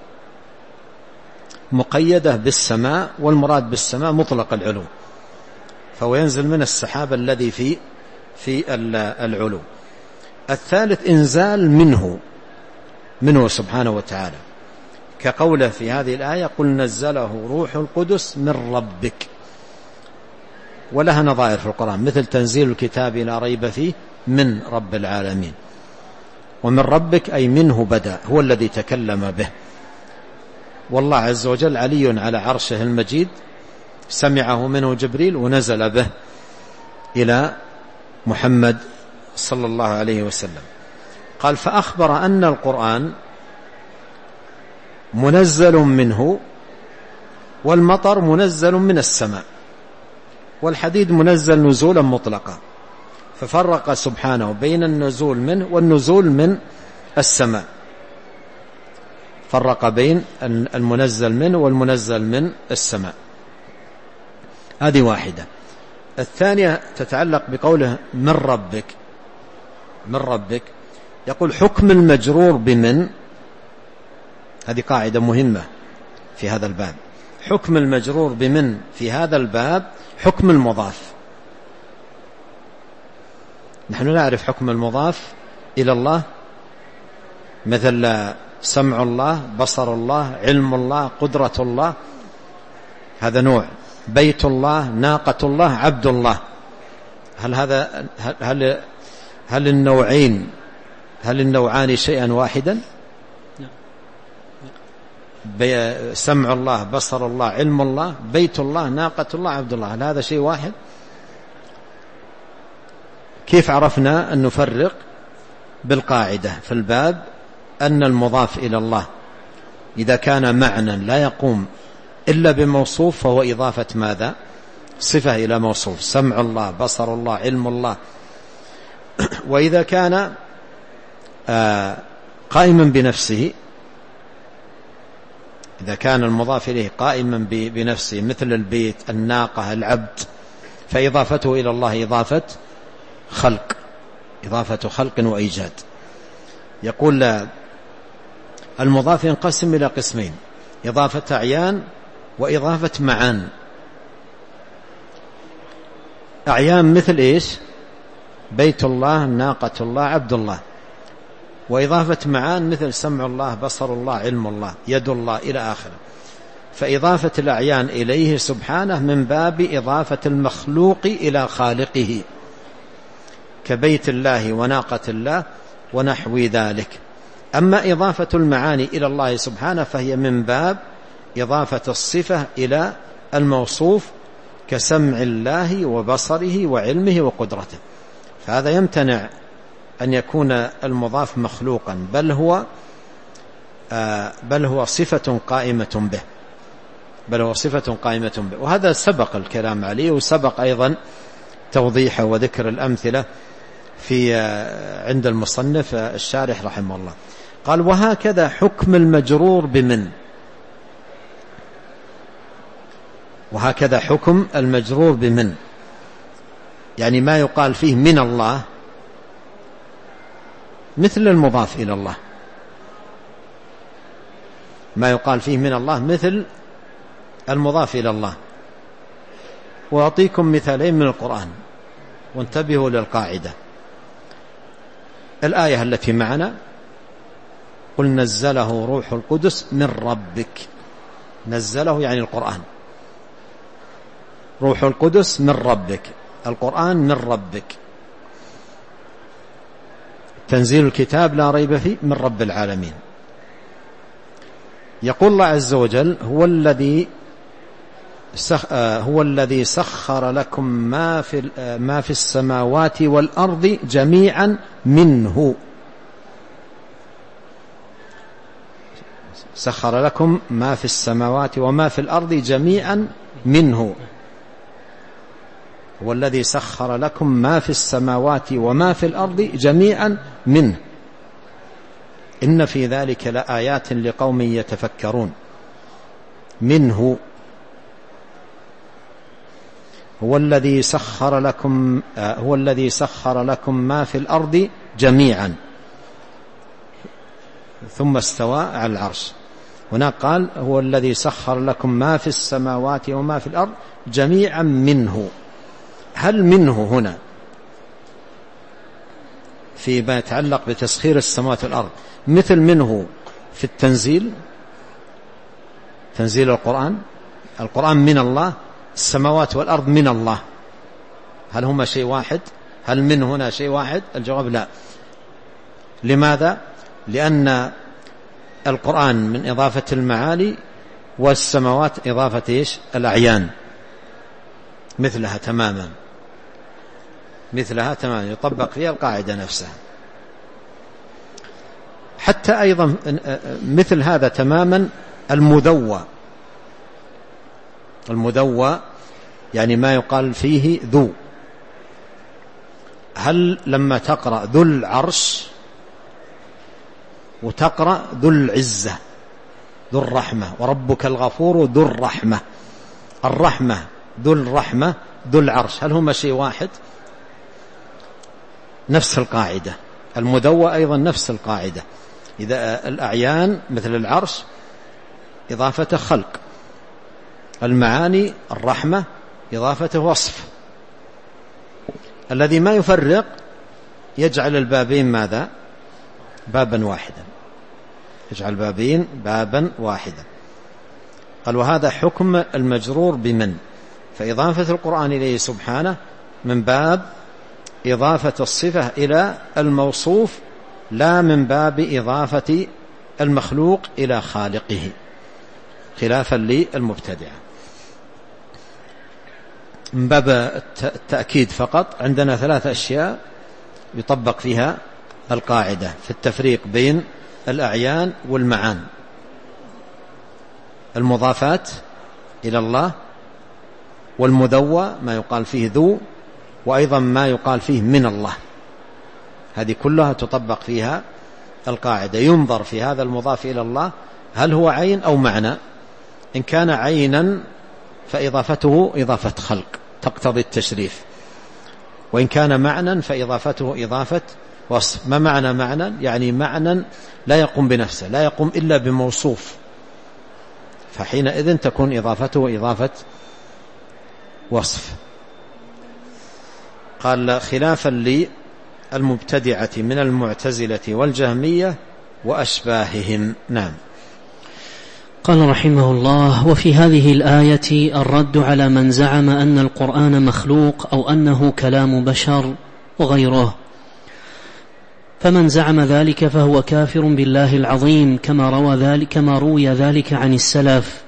مقيدة بالسماء، والمراد بالسماء مطلق العلو، فهو ينزل من السحاب الذي في في العلو. الثالث إنزال منه، منه سبحانه وتعالى، كقوله في هذه الآية قل نزله روح القدس من ربك، ولها نظائر في القرآن، مثل تنزيل الكتاب لا ريب فيه من رب العالمين. ومن ربك أي منه بدأ، هو الذي تكلم به. والله عز وجل علي على عرشه المجيد، سمعه منه جبريل ونزل به إلى محمد صلى الله عليه وسلم. قال فأخبر أن القرآن منزل منه، والمطر منزل من السماء، والحديد منزل نزولا مطلقا، ففرق سبحانه بين النزول منه والنزول من السماء، فرق بين المنزل منه والمنزل من السماء. هذه واحدة. الثانية تتعلق بقوله من ربك، من ربك، يقول حكم المجرور بمن، هذه قاعدة مهمة، في هذا الباب. حكم المجرور بمن في هذا الباب حكم المضاف. نحن نعرف حكم المضاف إلى الله، مثل سمع الله، بصر الله، علم الله، قدرة الله، هذا نوع. بيت الله، ناقة الله، عبد الله. هل هذا هل هل النوعين هل النوعان شيئا واحدا؟ سمع الله، بصر الله، علم الله، بيت الله، ناقة الله، عبد الله، هل هذا شيء واحد؟ كيف عرفنا أن نفرق؟ بالقاعدة في الباب أن المضاف إلى الله إذا كان معنى لا يقوم إلا بموصوف فهو إضافة ماذا؟ صفة إلى موصوف، سمع الله، بصر الله، علم الله. وإذا كان قائما بنفسه، إذا كان المضاف إليه قائما بنفسه مثل البيت، الناقة، العبد، فإضافته إلى الله إضافة خلق، إضافة خلق وإيجاد. يقول المضاف ينقسم إلى قسمين: إضافة أعيان وإضافة معان. أعيان مثل إيش؟ بيت الله، ناقة الله، عبد الله. وإضافة معان مثل سمع الله، بصر الله، علم الله، يد الله، إلى آخره. فإضافة الأعيان إليه سبحانه من باب إضافة المخلوق إلى خالقه، كبيت الله وناقة الله ونحو ذلك. أما إضافة المعاني إلى الله سبحانه فهي من باب إضافة الصفة إلى الموصوف، كسمع الله وبصره وعلمه وقدرته. فهذا يمتنع أن يكون المضاف مخلوقا، بل هو آه بل هو صفة قائمة به بل هو صفة قائمة به. وهذا سبق الكلام عليه، وسبق أيضا توضيحه وذكر الأمثلة في آه عند المصنف آه الشارح رحمه الله. قال: وهكذا حكم المجرور بمن. وهكذا حكم المجرور بمن، يعني ما يقال فيه من الله مثل المضاف إلى الله، ما يقال فيه من الله مثل المضاف إلى الله. وأعطيكم مثالين من القرآن وانتبهوا للقاعدة. الآية التي معنا: قل نزله روح القدس من ربك. نزله يعني القرآن، روح القدس من ربك، القرآن من ربك، تنزيل الكتاب لا ريب فيه من رب العالمين. يقول الله عز وجل: هو الذي سخ... هو الذي سخر لكم ما في ما في السماوات والأرض جميعا منه. سخر لكم ما في السماوات وما في الأرض جميعا منه. هو الذي سخر لكم ما في السماوات وما في الأرض جميعا منه إن في ذلك لآيات لقوم يتفكرون. منه. هو الذي سخر لكم هو الذي سخر لكم ما في الأرض جميعا ثم استوى على العرش. هنا قال: هو الذي سخر لكم ما في السماوات وما في الأرض جميعا منه. هل منه هنا فيما يتعلق بتسخير السماوات والأرض مثل منه في التنزيل، تنزيل القرآن؟ القرآن من الله، السماوات والأرض من الله، هل هما شيء واحد؟ هل من هنا شيء واحد؟ الجواب لا. لماذا؟ لأن القرآن من إضافة المعالي، والسماوات إضافة إيش؟ الأعيان، مثلها تماما مثلها تماما يطبق فيها القاعدة نفسها. حتى أيضا مثل هذا تماما المذوى. المذوى يعني ما يقال فيه ذو. هل لما تقرأ ذو العرش وتقرأ ذو العزة، ذو الرحمة، وربك الغفور ذو الرحمة، الرحمة ذو الرحمة ذو العرش، هل هما شيء واحد؟ نفس القاعدة. المذوى أيضا نفس القاعدة. إذا الأعيان مثل العرش إضافة خلق، المعاني الرحمة إضافة وصف. الذي ما يفرق يجعل البابين ماذا؟ بابا واحدا، يجعل بابين بابا واحدا. قال وهذا حكم المجرور بمن، فإضافة القرآن إليه سبحانه من باب إضافة الصفة إلى الموصوف، لا من باب إضافة المخلوق إلى خالقه، خلافا للمبتدعة. من باب التأكيد فقط عندنا ثلاث أشياء يطبق فيها القاعدة في التفريق بين الأعيان والمعان: المضافات إلى الله، والمذوى ما يقال فيه ذو، وأيضا ما يقال فيه من الله. هذه كلها تطبق فيها القاعدة. ينظر في هذا المضاف إلى الله هل هو عين أو معنى. إن كان عينا فإضافته إضافة خلق تقتضي التشريف، وإن كان معنى فإضافته إضافة وصف. ما معنى معنى؟ يعني معنى لا يقوم بنفسه، لا يقوم إلا بموصوف، فحينئذ تكون إضافته إضافة وصف. قال خلافا للمبتدعة من المعتزلة والجهمية وأشباههم. نعم. قال رحمه الله: وفي هذه الآية الرد على من زعم أن القرآن مخلوق أو أنه كلام بشر وغيره، فمن زعم ذلك فهو كافر بالله العظيم، كما روى ذلك كما روي ذلك عن السلف.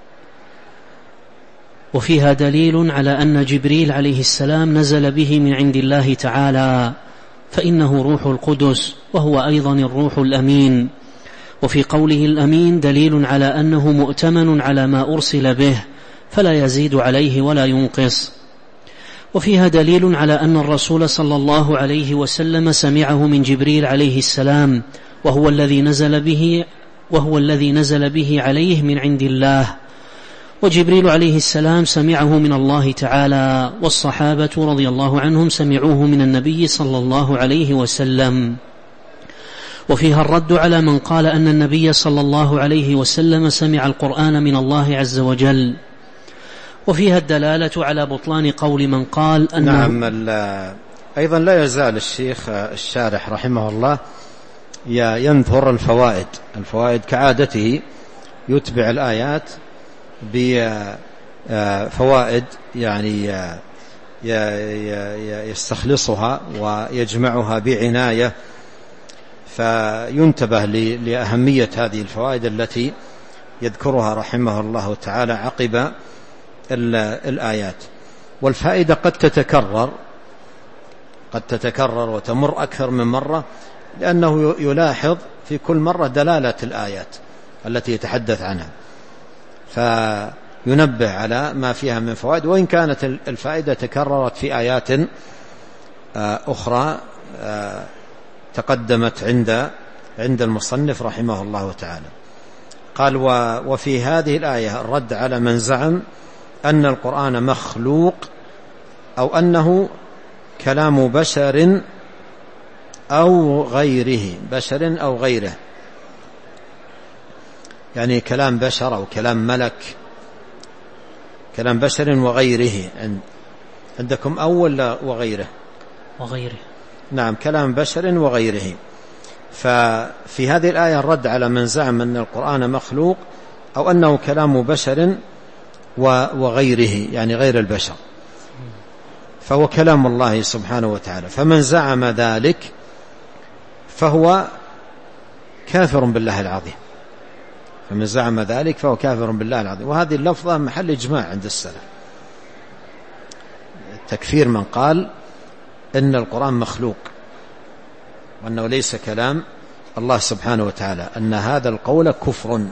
وفيها دليل على أن جبريل عليه السلام نزل به من عند الله تعالى، فإنه روح القدس وهو أيضا الروح الأمين. وفي قوله الأمين دليل على أنه مؤتمن على ما أرسل به، فلا يزيد عليه ولا ينقص. وفيها دليل على أن الرسول صلى الله عليه وسلم سمعه من جبريل عليه السلام، وهو الذي نزل به وهو الذي نزل به عليه من عند الله، وجبريل عليه السلام سمعه من الله تعالى، والصحابة رضي الله عنهم سمعوه من النبي صلى الله عليه وسلم. وفيها الرد على من قال أن النبي صلى الله عليه وسلم سمع القرآن من الله عز وجل. وفيها الدلالة على بطلان قول من قال أنه نعم. أيضا لا يزال الشيخ الشارح رحمه الله ينثر الفوائد الفوائد كعادته، يتبع الآيات بفوائد يعني يستخلصها ويجمعها بعناية، فينتبه لأهمية هذه الفوائد التي يذكرها رحمه الله تعالى عقب الآيات. والفائدة قد تتكرر قد تتكرر وتمر أكثر من مرة، لأنه يلاحظ في كل مرة دلالة الآيات التي يتحدث عنها، فينبه على ما فيها من فوائد، وإن كانت الفائدة تكررت في آيات أخرى تقدمت عند عند المصنف رحمه الله تعالى. قال: وفي هذه الآية الرد على من زعم أن القرآن مخلوق أو أنه كلام بشر أو غيره بشر أو غيره، يعني كلام بشر أو كلام ملك، كلام بشر وغيره. عندكم أول وغيره وغيره نعم، كلام بشر وغيره. ففي هذه الآية الرد على من زعم أن القرآن مخلوق أو أنه كلام بشر وغيره، يعني غير البشر، فهو كلام الله سبحانه وتعالى. فمن زعم ذلك فهو كافر بالله العظيم فمن زعم ذلك فهو كافر بالله العظيم. وهذه اللفظة محل إجماع عند السلف، تكفير من قال إن القرآن مخلوق وأنه ليس كلام الله سبحانه وتعالى، أن هذا القول كفر.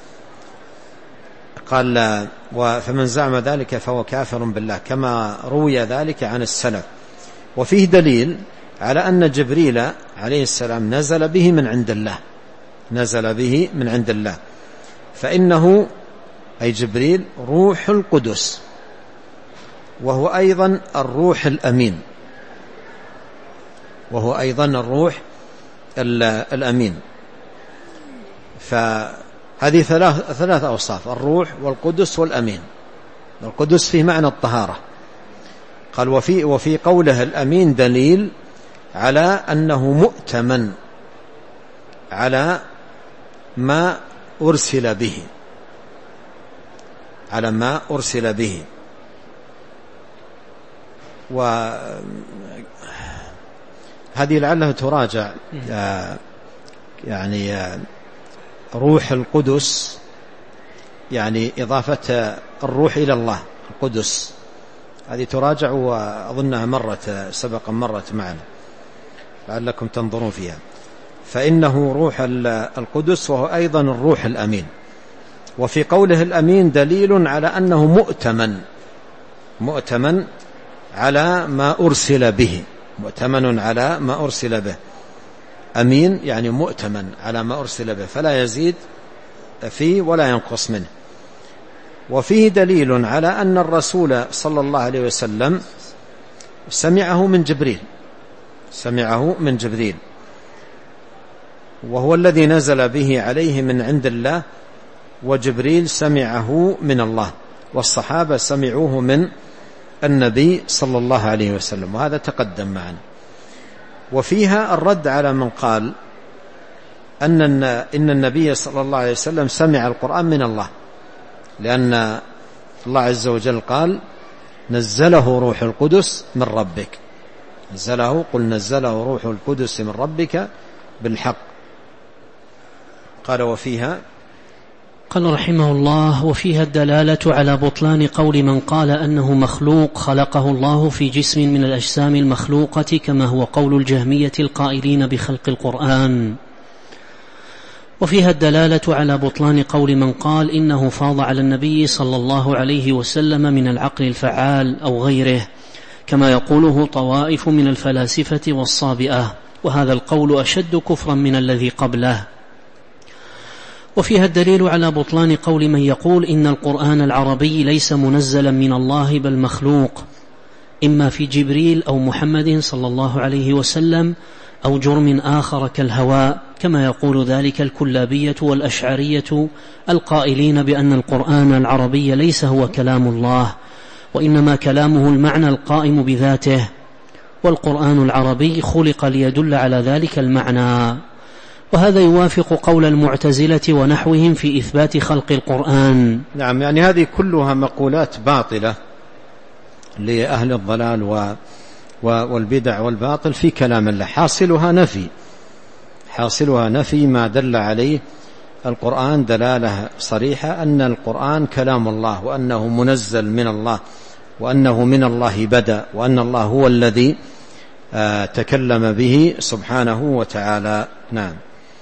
قال: فمن زعم ذلك فهو كافر بالله، كما روي ذلك عن السلف. وفيه دليل على أن جبريل عليه السلام نزل به من عند الله نزل به من عند الله فإنه أي جبريل روح القدس، وهو أيضا الروح الأمين وهو أيضا الروح الأمين فهذا هذه ثلاث, ثلاث أوصاف: الروح والقدس والأمين. القدس فيه معنى الطهارة. قال وفي, وفي قوله الأمين دليل على أنه مؤتمن على ما أرسل به، على ما أرسل به. وهذه لعله تراجع يعني روح القدس، يعني إضافة الروح إلى الله القدس، هذه تراجع وأظنها مرت سبقا مرت معنا، لعلكم تنظرون فيها. فإنه روح القدس وهو أيضا الروح الأمين. وفي قوله الأمين دليل على أنه مؤتمن، مؤتمن على ما أرسل به، مؤتمن على ما أرسل به. أمين يعني مؤتمن على ما أرسل به، فلا يزيد فيه ولا ينقص منه. وفيه دليل على أن الرسول صلى الله عليه وسلم سمعه من جبريل، سمعه من جبريل، وهو الذي نزل به عليه من عند الله، وجبريل سمعه من الله، والصحابة سمعوه من النبي صلى الله عليه وسلم، وهذا تقدم معنا. وفيها الرد على من قال أن إن النبي صلى الله عليه وسلم سمع القرآن من الله، لأن الله عز وجل قال نزله روح القدس من ربك، نزله قل نزله روح القدس من ربك بالحق. قال وفيها قال رحمه الله: وفيها الدلالة على بطلان قول من قال أنه مخلوق خلقه الله في جسم من الأجسام المخلوقة، كما هو قول الجهمية القائلين بخلق القرآن. وفيها الدلالة على بطلان قول من قال إنه فاض على النبي صلى الله عليه وسلم من العقل الفعال أو غيره، كما يقوله طوائف من الفلاسفة والصابئة، وهذا القول أشد كفرا من الذي قبله. وفيها الدليل على بطلان قول من يقول إن القرآن العربي ليس منزلا من الله بل مخلوق، إما في جبريل أو محمد صلى الله عليه وسلم أو جرم آخر كالهواء، كما يقول ذلك الكلابية والأشعرية القائلين بأن القرآن العربي ليس هو كلام الله، وإنما كلامه المعنى القائم بذاته، والقرآن العربي خلق ليدل على ذلك المعنى. وهذا يوافق قول المعتزلة ونحوهم في إثبات خلق القرآن. نعم، يعني هذه كلها مقولات باطلة لأهل الضلال و والبدع والباطل في كلام الله، حاصلها نفي، حاصلها نفي ما دل عليه القرآن دلالة صريحة أن القرآن كلام الله، وأنه منزل من الله، وأنه من الله بدأ، وأن الله هو الذي تكلم به سبحانه وتعالى. نعم.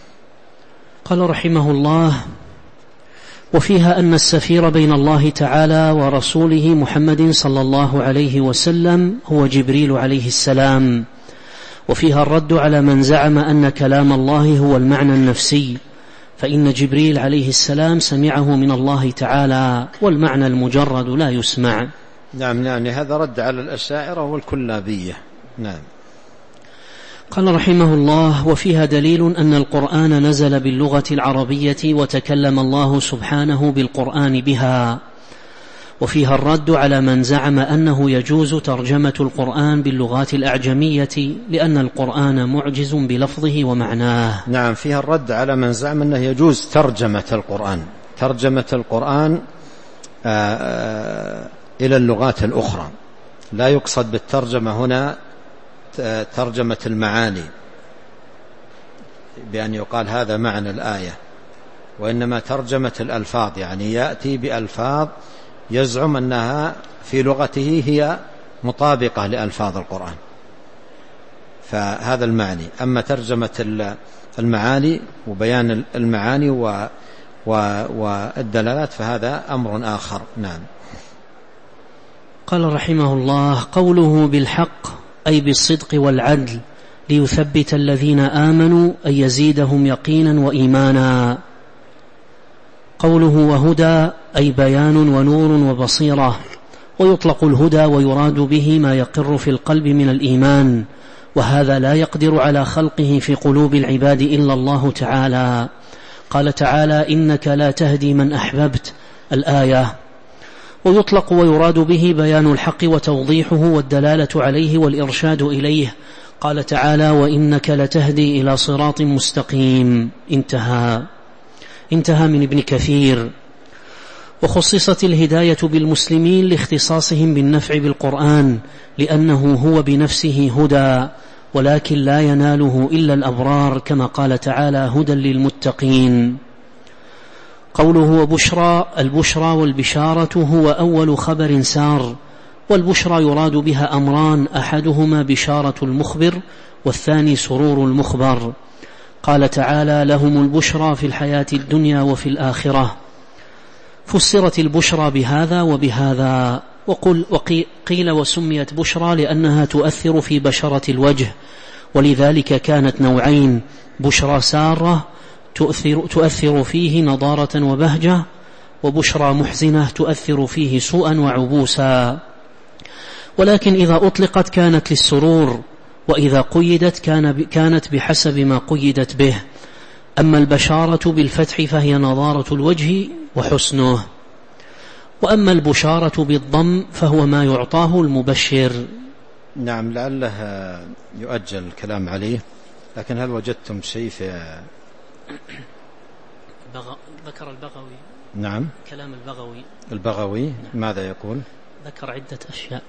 قال رحمه الله: وفيها أن السفير بين الله تعالى ورسوله محمد صلى الله عليه وسلم هو جبريل عليه السلام. وفيها الرد على من زعم أن كلام الله هو المعنى النفسي، فإن جبريل عليه السلام سمعه من الله تعالى، والمعنى المجرد لا يسمع. نعم، يعني هذا رد على الأشاعرة والكلابية. نعم. قال رحمه الله: وفيها دليل أن القرآن نزل باللغة العربية وتكلم الله سبحانه بالقرآن بها. وفيها الرد على من زعم أنه يجوز ترجمة القرآن باللغات الأعجمية، لأن القرآن معجز بلفظه ومعناه. نعم، فيها الرد على من زعم أنه يجوز ترجمة القرآن، ترجمة القرآن آآ آآ إلى اللغات الأخرى. لا يقصد بالترجمة هنا ترجمة المعاني بأن يقال هذا معنى الآية، وإنما ترجمة الألفاظ، يعني يأتي بألفاظ يزعم أنها في لغته هي مطابقة لألفاظ القرآن، فهذا المعني. أما ترجمة المعاني وبيان المعاني والدلالات فهذا أمر آخر. نعم. قال رحمه الله: قوله بالحق أي بالصدق والعدل، ليثبت الذين آمنوا أن يزيدهم يقينا وإيمانا. قوله وهدى أي بيان ونور وبصيرة، ويطلق الهدى ويراد به ما يقر في القلب من الإيمان، وهذا لا يقدر على خلقه في قلوب العباد إلا الله تعالى. قال تعالى إنك لا تهدي من أحببت الآية. ويطلق ويراد به بيان الحق وتوضيحه والدلالة عليه والإرشاد إليه. قال تعالى وإنك لتهدي إلى صراط مستقيم. انتهى انتهى من ابن كثير. وخصصت الهداية بالمسلمين لاختصاصهم بالنفع بالقرآن لأنه هو بنفسه هدى، ولكن لا يناله إلا الأبرار كما قال تعالى هدى للمتقين. قوله وبشرى، البشرى والبشارة هو أول خبر سار، والبشرى يراد بها أمران أحدهما بشارة المخبر والثاني سرور المخبر. قال تعالى لهم البشرى في الحياة الدنيا وفي الآخرة. فسرت البشرى بهذا وبهذا. وقل وقيل وسميت بشرى لأنها تؤثر في بشرة الوجه، ولذلك كانت نوعين: بشرى سارة تؤثر, تؤثر فيه نضارة وبهجة، وبشرى محزنة تؤثر فيه سوءا وعبوسا. ولكن إذا أطلقت كانت للسرور، وإذا قيدت كان كانت بحسب ما قيدت به. أما البشارة بالفتح فهي نضارة الوجه وحسنه، وأما البشارة بالضم فهو ما يعطاه المبشر. نعم، لعله يؤجل الكلام عليه، لكن هل وجدتم شيء في بغ... ذكر البغوي. نعم، كلام البغوي البغوي نعم. ماذا يقول؟ ذكر عدة أشياء.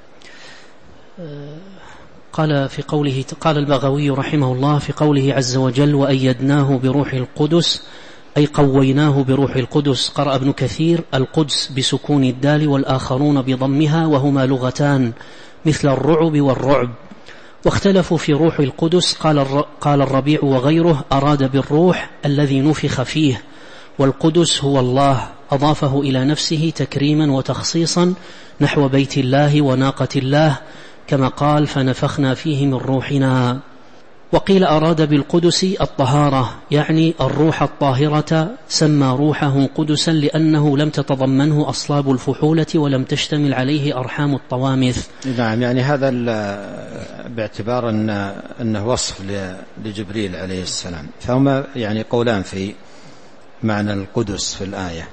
قال في قوله، قال البغوي رحمه الله في قوله عز وجل وأيدناه بروح القدس، أي قويناه بروح القدس. قرأ ابن كثير القدس بسكون الدال والآخرون بضمها، وهما لغتان مثل الرعب والرعب. واختلفوا في روح القدس. قال قال الربيع وغيره أراد بالروح الذي نفخ فيه، والقدس هو الله، أضافه إلى نفسه تكريما وتخصيصا نحو بيت الله وناقة الله، كما قال فنفخنا فيه من روحنا. وقيل أراد بالقدس الطهارة، يعني الروح الطاهرة، سمى روحه قدسا لأنه لم تتضمنه أصلاب الفحولة ولم تشتمل عليه أرحام الطوامث. نعم، يعني هذا باعتبار أن أنه وصف لجبريل عليه السلام، فهما يعني قولان في معنى القدس في الآية.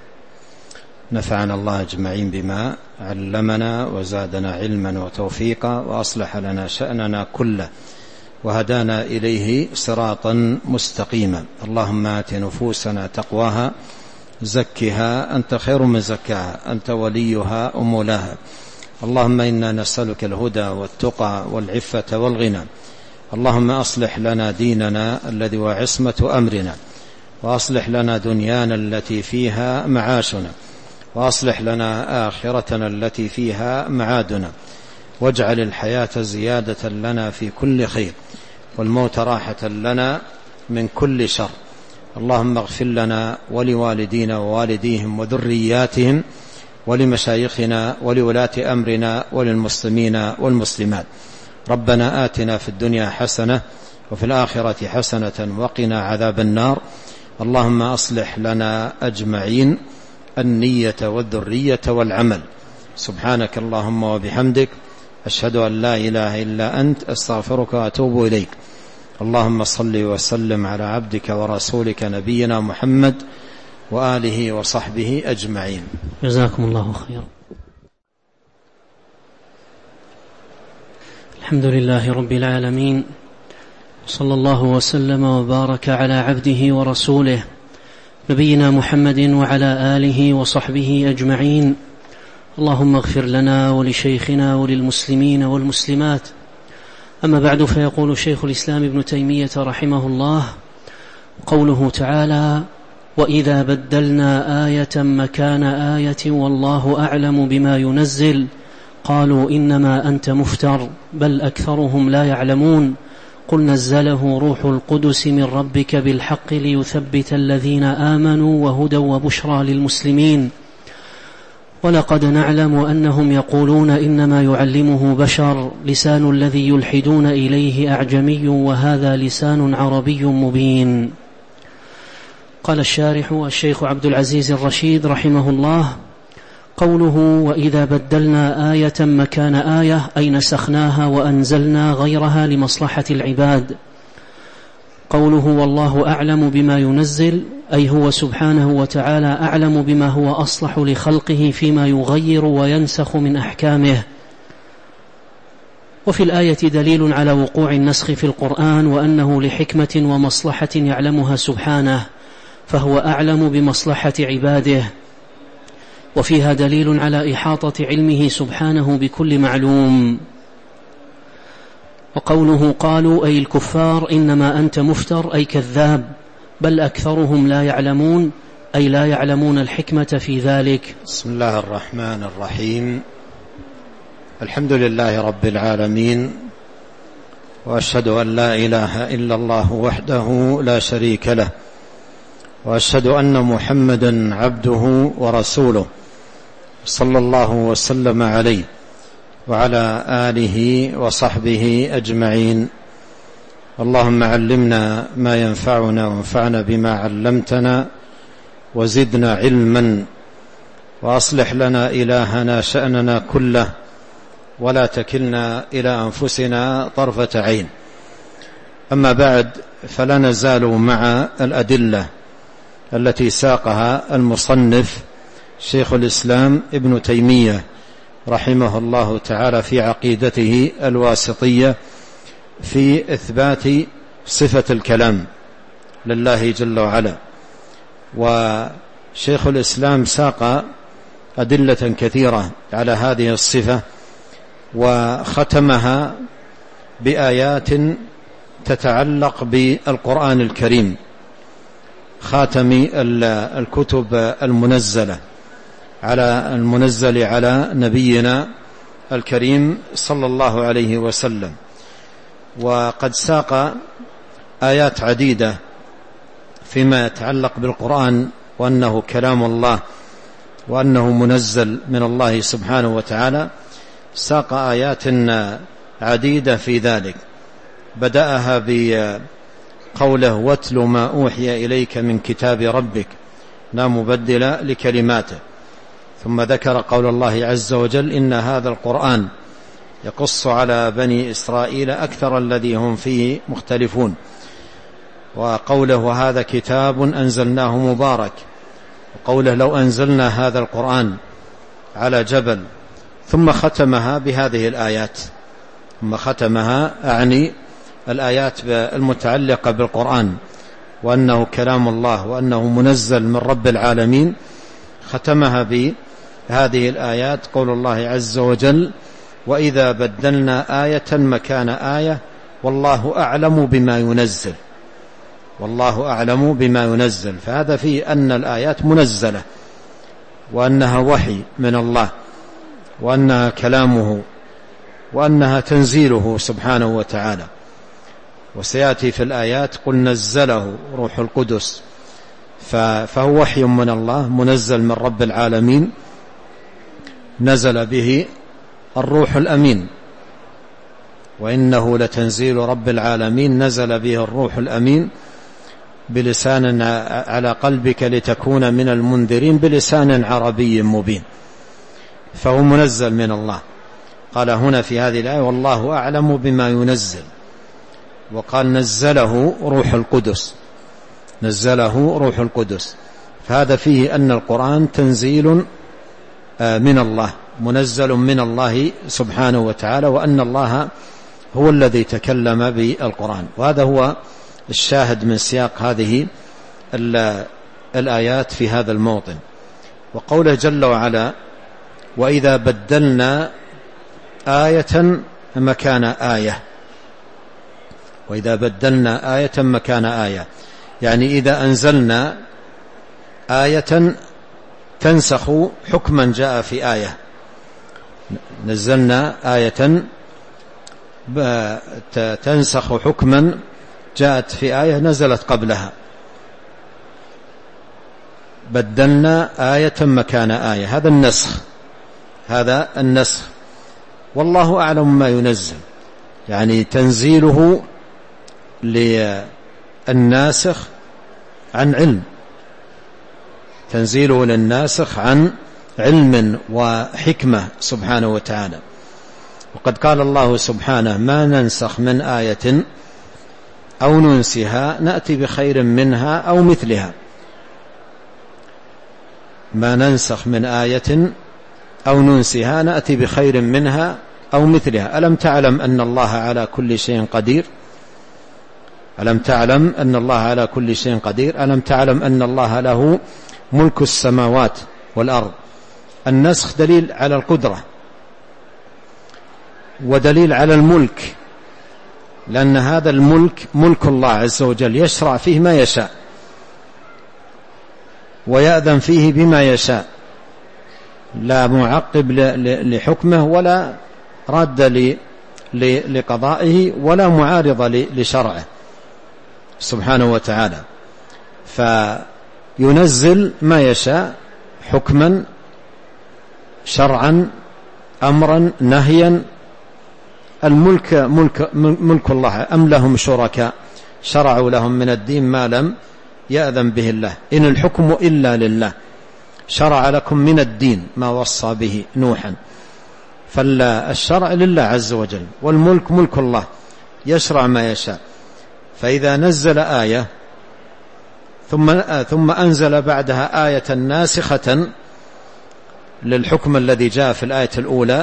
نفعنا الله أجمعين بما علمنا وزادنا علما وتوفيقا وأصلح لنا شأننا كله وهدانا إليه صراطا مستقيما. اللهم آت نفوسنا تقواها زكها أنت خير من زكاها أنت وليها ومولاها. اللهم إنا نسألك الهدى والتقى والعفة والغنى. اللهم أصلح لنا ديننا الذي هو عصمة أمرنا، وأصلح لنا دنيانا التي فيها معاشنا، وأصلح لنا آخرتنا التي فيها معادنا، واجعل الحياة زيادة لنا في كل خير، والموت راحة لنا من كل شر. اللهم اغفر لنا ولوالدينا ووالديهم وذرياتهم ولمشايخنا ولولاة أمرنا وللمسلمين والمسلمات. ربنا آتنا في الدنيا حسنة وفي الآخرة حسنة وقنا عذاب النار. اللهم أصلح لنا أجمعين النية والذرية والعمل. سبحانك اللهم وبحمدك، أشهد أن لا إله إلا أنت، أستغفرك وأتوب إليك. اللهم صل وسلم على عبدك ورسولك نبينا محمد وآله وصحبه أجمعين. جزاكم الله خيرا. الحمد لله رب العالمين، صلى الله وسلم وبارك على عبده ورسوله نبينا محمد وعلى آله وصحبه أجمعين. اللهم اغفر لنا ولشيخنا وللمسلمين والمسلمات. أما بعد، فيقول شيخ الإسلام ابن تيمية رحمه الله: قوله تعالى: وإذا بدلنا آية مكان آية والله أعلم بما ينزل قالوا إنما أنت مفتر بل أكثرهم لا يعلمون قل نزله روح القدس من ربك بالحق ليثبت الذين آمنوا وهدى وبشرى للمسلمين. ولقد نعلم أنهم يقولون إنما يعلمه بشر لسان الذي يلحدون إليه أعجمي وهذا لسان عربي مبين. قال الشارح الشيخ عبد العزيز الرشيد رحمه الله: قوله وإذا بدلنا آية مكان آية أي نسخناها وأنزلنا غيرها لمصلحة العباد. قوله والله أعلم بما ينزل أي هو سبحانه وتعالى أعلم بما هو أصلح لخلقه فيما يغير وينسخ من أحكامه. وفي الآية دليل على وقوع النسخ في القرآن وأنه لحكمة ومصلحة يعلمها سبحانه، فهو أعلم بمصلحة عباده. وفيها دليل على إحاطة علمه سبحانه بكل معلوم. وقوله قالوا أي الكفار إنما أنت مفتر أي كذاب، بل أكثرهم لا يعلمون أي لا يعلمون الحكمة في ذلك. بسم الله الرحمن الرحيم. الحمد لله رب العالمين، وأشهد أن لا إله إلا الله وحده لا شريك له، وأشهد أن محمدا عبده ورسوله صلى الله وسلم عليه وعلى آله وصحبه أجمعين. اللهم علمنا ما ينفعنا وانفعنا بما علمتنا وزدنا علما، وأصلح لنا إلهنا شأننا كله، ولا تكلنا إلى أنفسنا طرفة عين. أما بعد، فلا نزال مع الأدلة التي ساقها المصنف شيخ الإسلام ابن تيمية رحمه الله تعالى في عقيدته الواسطية في إثبات صفة الكلام لله جل وعلا. وشيخ الإسلام ساق أدلة كثيرة على هذه الصفة، وختمها بآيات تتعلق بالقرآن الكريم، خاتم الكتب المنزلة على المنزل على نبينا الكريم صلى الله عليه وسلم. وقد ساق آيات عديدة فيما يتعلق بالقرآن، وأنه كلام الله وأنه منزل من الله سبحانه وتعالى. ساق آيات عديدة في ذلك، بدأها بقوله واتل ما أوحي إليك من كتاب ربك لا مبدل لكلماته، ثم ذكر قول الله عز وجل إن هذا القرآن يقص على بني إسرائيل أكثر الذي هم فيه مختلفون، وقوله هذا كتاب أنزلناه مبارك، وقوله لو أنزلنا هذا القرآن على جبل، ثم ختمها بهذه الآيات. ثم ختمها أعني الآيات المتعلقة بالقرآن وأنه كلام الله وأنه منزل من رب العالمين، ختمها بهذه الآيات قول الله عز وجل وإذا بدلنا آية مكان آية والله أعلم بما ينزل. والله أعلم بما ينزل، فهذا فيه أن الآيات منزلة، وأنها وحي من الله، وأنها كلامه، وأنها تنزيله سبحانه وتعالى. وسيأتي في الآيات قل نزله روح القدس، فهو وحي من الله منزل من رب العالمين، نزل به الروح الأمين، وإنه لتنزيل رب العالمين نزل به الروح الأمين بلسان على قلبك لتكون من المنذرين بلسان عربي مبين، فهو منزل من الله. قال هنا في هذه الآية والله أعلم بما ينزل، وقال نزله روح القدس، نزله روح القدس. فهذا فيه أن القرآن تنزيل من الله، منزل من الله سبحانه وتعالى، وأن الله هو الذي تكلم بالقرآن. وهذا هو الشاهد من سياق هذه الآيات في هذا الموطن. وقوله جل وعلا وإذا بدلنا آية مكان آية، وإذا بدلنا آية مكان آية، يعني إذا أنزلنا آية تنسخ حكما جاء في آية، نزلنا آية تنسخ حكما جاءت في آية نزلت قبلها، بدلنا آية مكان آية، هذا النسخ، هذا النسخ. والله أعلم ما ينزل، يعني تنزيله للناسخ عن علم، تنزيله للناسخ عن علم وحكمة سبحانه وتعالى. وقد قال الله سبحانه ما ننسخ من آية أو ننسها نأتي بخير منها أو مثلها ما ننسخ من آية أو ننسها نأتي بخير منها أو مثلها. ألم تعلم أن الله على كل شيء قدير؟ ألم تعلم أن الله على كل شيء قدير؟ ألم تعلم أن الله له ملك السماوات والأرض؟ النسخ دليل على القدرة ودليل على الملك، لأن هذا الملك ملك الله عز وجل، يشرع فيه ما يشاء ويأذن فيه بما يشاء، لا معقب لحكمه ولا راد لقضائه ولا معارض لشرعه سبحانه وتعالى. فينزل ما يشاء حكما، شرعا، أمرا، نهيا. الملك ملك, ملك الله. أم لهم شركاء شرعوا لهم من الدين ما لم يأذن به الله، إن الحكم إلا لله، شرع لكم من الدين ما وصى به نوحا. فالشرع لله عز وجل، والملك ملك الله يشرع ما يشاء. فإذا نزل آية ثم, ثم أنزل بعدها آية ناسخة للحكم الذي جاء في الآية الأولى،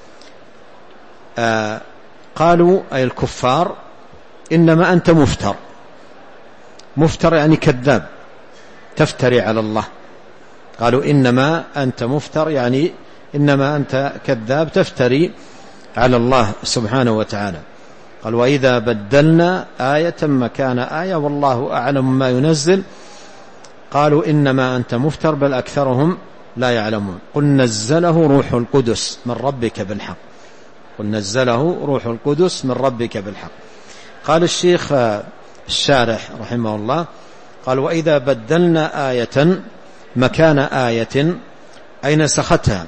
آه قالوا أي الكفار إنما أنت مفتر. مفتر يعني كذاب، تفتري على الله. قالوا إنما أنت مفتر يعني إنما أنت كذاب تفتري على الله سبحانه وتعالى. قال وإذا بدلنا آية مكان آية والله أعلم ما ينزل قالوا إنما أنت مفتر بل أكثرهم لا يعلمون. قل نزله روح القدس من ربك بالحق. قل نزله روح القدس من ربك بالحق. قال الشيخ الشارح رحمه الله قال وإذا بدلنا آية مكان آية أي نسختها،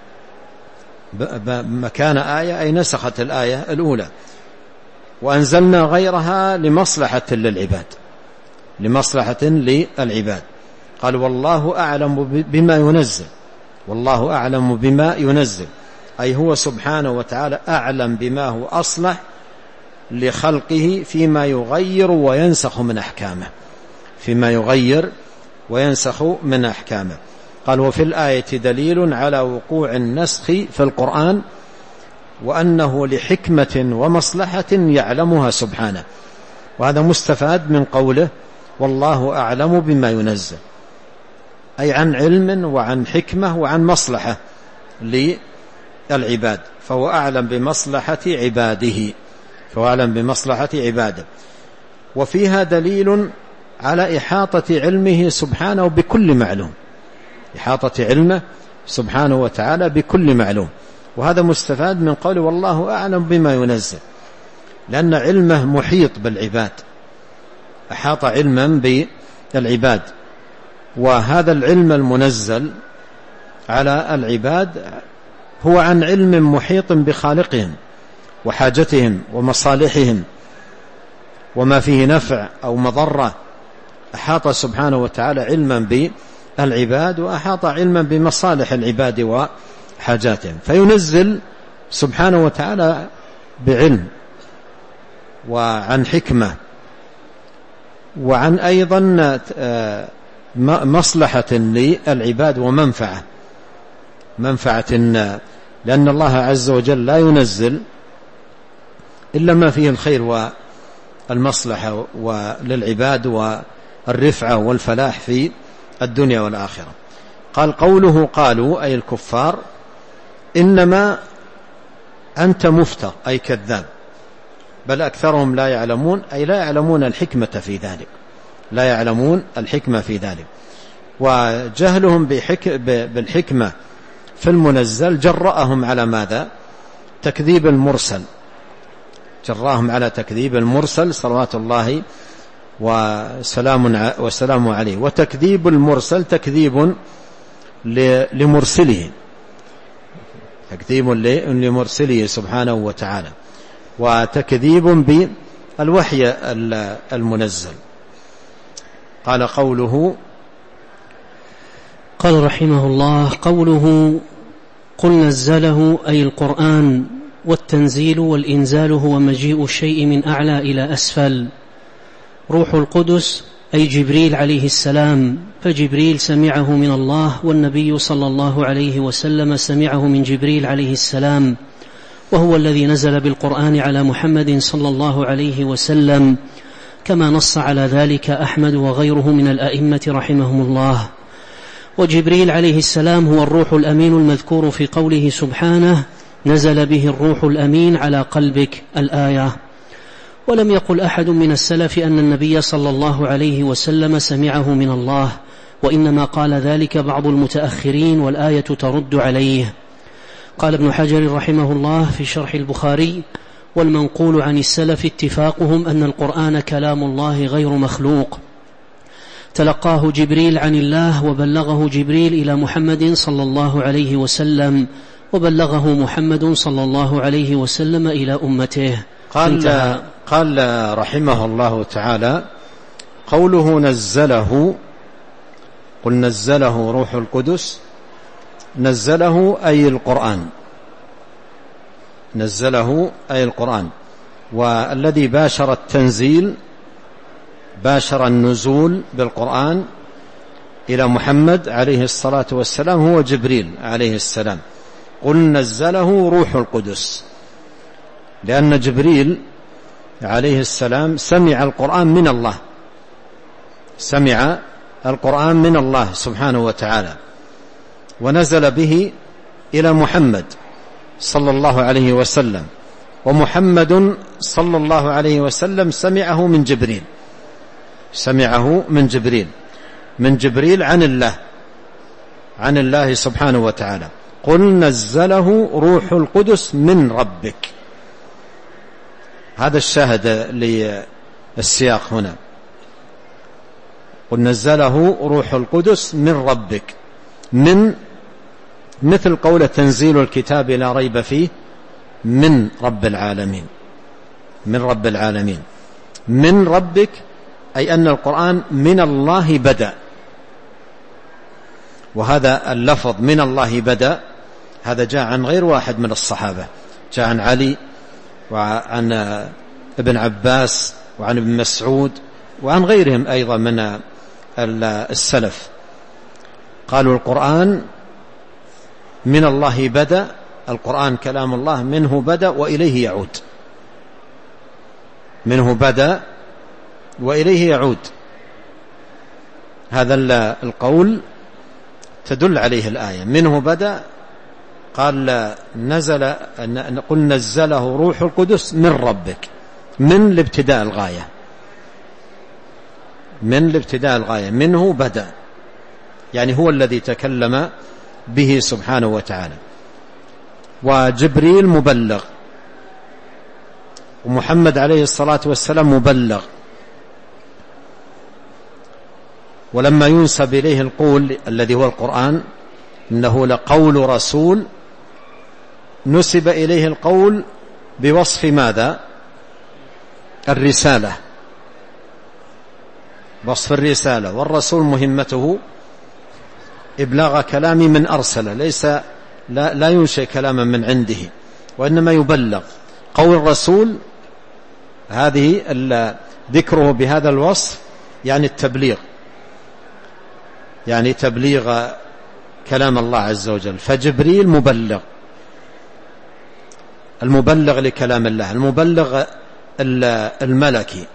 مكان آية أي نسخت الآية الأولى، وأنزلنا غيرها لمصلحة للعباد، لمصلحة للعباد. قال والله أعلم بما ينزل، والله أعلم بما ينزل أي هو سبحانه وتعالى أعلم بما هو أصلح لخلقه فيما يغير وينسخ من أحكامه، فيما يغير وينسخ من أحكامه. قال وفي الآية دليل على وقوع النسخ في القرآن وأنه لحكمة ومصلحة يعلمها سبحانه. وهذا مستفاد من قوله والله أعلم بما ينزل، أي عن علم وعن حكمة وعن مصلحة للعباد، فهو أعلم بمصلحة عباده، فهو أعلم بمصلحة عباده. وفيها دليل على إحاطة علمه سبحانه بكل معلوم، إحاطة علمه سبحانه وتعالى بكل معلوم. وهذا مستفاد من قوله والله أعلم بما ينزل، لأن علمه محيط بالعباد، أحاط علما بالعباد. وهذا العلم المنزل على العباد هو عن علم محيط بخالقهم وحاجتهم ومصالحهم وما فيه نفع أو مضرة. أحاط سبحانه وتعالى علما بالعباد وأحاط علما بمصالح العباد وحاجاتهم، فينزل سبحانه وتعالى بعلم وعن حكمة وعن أيضا مصلحة للعباد ومنفعة، منفعة، لأن الله عز وجل لا ينزل إلا ما فيه الخير والمصلحة وللعباد والرفعة والفلاح في الدنيا والآخرة. قال قوله قالوا أي الكفار إنما أنت مفتر أي كذاب، بل أكثرهم لا يعلمون أي لا يعلمون الحكمة في ذلك، لا يعلمون الحكمة في ذلك. وجهلهم بالحكمة في المنزل جرأهم على ماذا؟ تكذيب المرسل، جرأهم على تكذيب المرسل صلوات الله وسلام وسلام عليه. وتكذيب المرسل تكذيب لمرسله، تكذيب لمرسله سبحانه وتعالى، وتكذيب بالوحي المنزل. قال قوله قال رحمه الله قوله قل نزله أي القرآن، والتنزيل والإنزال هو مجيء الشيء من أعلى إلى أسفل. روح القدس أي جبريل عليه السلام، فجبريل سمعه من الله، والنبي صلى الله عليه وسلم سمعه من جبريل عليه السلام، وهو الذي نزل بالقرآن على محمد صلى الله عليه وسلم، كما نص على ذلك أحمد وغيره من الأئمة رحمهم الله. وجبريل عليه السلام هو الروح الأمين المذكور في قوله سبحانه: نزل به الروح الأمين على قلبك، الآية. ولم يقل أحد من السلف أن النبي صلى الله عليه وسلم سمعه من الله، وإنما قال ذلك بعض المتأخرين، والآية ترد عليه. قال ابن حجر رحمه الله في شرح البخاري: والمنقول عن السلف اتفاقهم أن القرآن كلام الله غير مخلوق، تلقاه جبريل عن الله، وبلغه جبريل إلى محمد صلى الله عليه وسلم، وبلغه محمد صلى الله عليه وسلم إلى أمته. قال, قال رحمه الله تعالى: قوله نزله، قل نزله روح القدس، نزله أي القرآن، نزله أي القرآن. والذي باشر التنزيل، باشر النزول بالقرآن إلى محمد عليه الصلاة والسلام هو جبريل عليه السلام. قل نزله روح القدس، لأن جبريل عليه السلام سمع القرآن من الله، سمع القرآن من الله سبحانه وتعالى، ونزل به إلى محمد صلى الله عليه وسلم، ومحمد صلى الله عليه وسلم سمعه من جبريل، سمعه من جبريل من جبريل عن الله، عن الله سبحانه وتعالى. قل نزله روح القدس من ربك، هذا الشاهد للسياق هنا. قل نزله روح القدس من ربك، من مثل قول تنزيل الكتاب لا ريب فيه من رب العالمين، من رب العالمين، من ربك، أي أن القرآن من الله بدأ. وهذا اللفظ من الله بدأ هذا جاء عن غير واحد من الصحابة، جاء عن علي وعن ابن عباس وعن ابن مسعود وعن غيرهم أيضا من السلف، قالوا القرآن من الله بدأ، القرآن كلام الله منه بدأ وإليه يعود، منه بدأ وإليه يعود. هذا القول تدل عليه الآية، منه بدأ. قال نزل، قل نزله روح القدس من ربك، من الابتداء الغاية، من الابتداء الغاية، منه بدأ، يعني هو الذي تكلم به سبحانه وتعالى. وجبريل مبلغ، ومحمد عليه الصلاة والسلام مبلغ. ولما ينسب إليه القول الذي هو القرآن إنه لقول رسول، نسب إليه القول بوصف ماذا؟ الرسالة، وصف الرسالة. والرسول مهمته إبلاغ كلام من أرسل، ليس لا, لا ينشئ كلاما من عنده، وإنما يبلغ. قول الرسول هذه ذكره بهذا الوصف يعني التبليغ، يعني تبليغ كلام الله عز وجل. فجبريل مبلغ، المبلغ لكلام الله، المبلغ الملكي،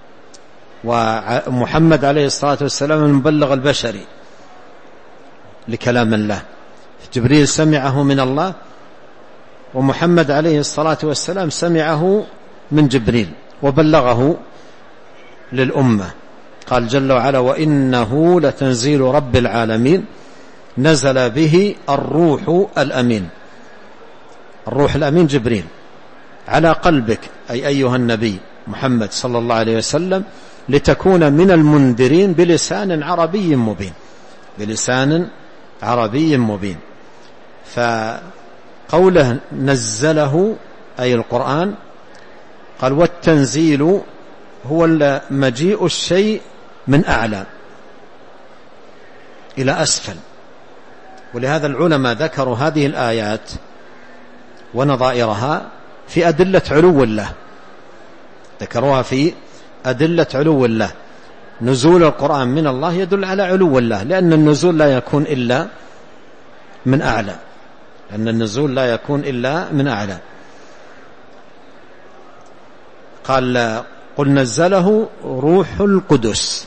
ومحمد عليه الصلاة والسلام المبلغ البشري لكلام الله. جبريل سمعه من الله، ومحمد عليه الصلاة والسلام سمعه من جبريل وبلغه للأمة. قال جل وعلا: وإنه لتنزيل رب العالمين نزل به الروح الأمين. الروح الأمين جبريل على قلبك، أي أيها النبي محمد صلى الله عليه وسلم، لتكون من المنذرين بلسان عربي مبين، بلسان عربي مبين. فقوله نزله أي القرآن، قال والتنزيل هو مجيء الشيء من أعلى إلى أسفل. ولهذا العلماء ذكروا هذه الآيات ونظائرها في أدلة علو الله، ذكروها في أدلة علو الله. نزول القرآن من الله يدل على علو الله، لأن النزول لا يكون إلا من أعلى، لأن النزول لا يكون إلا من أعلى. قال قل نزله روح القدس.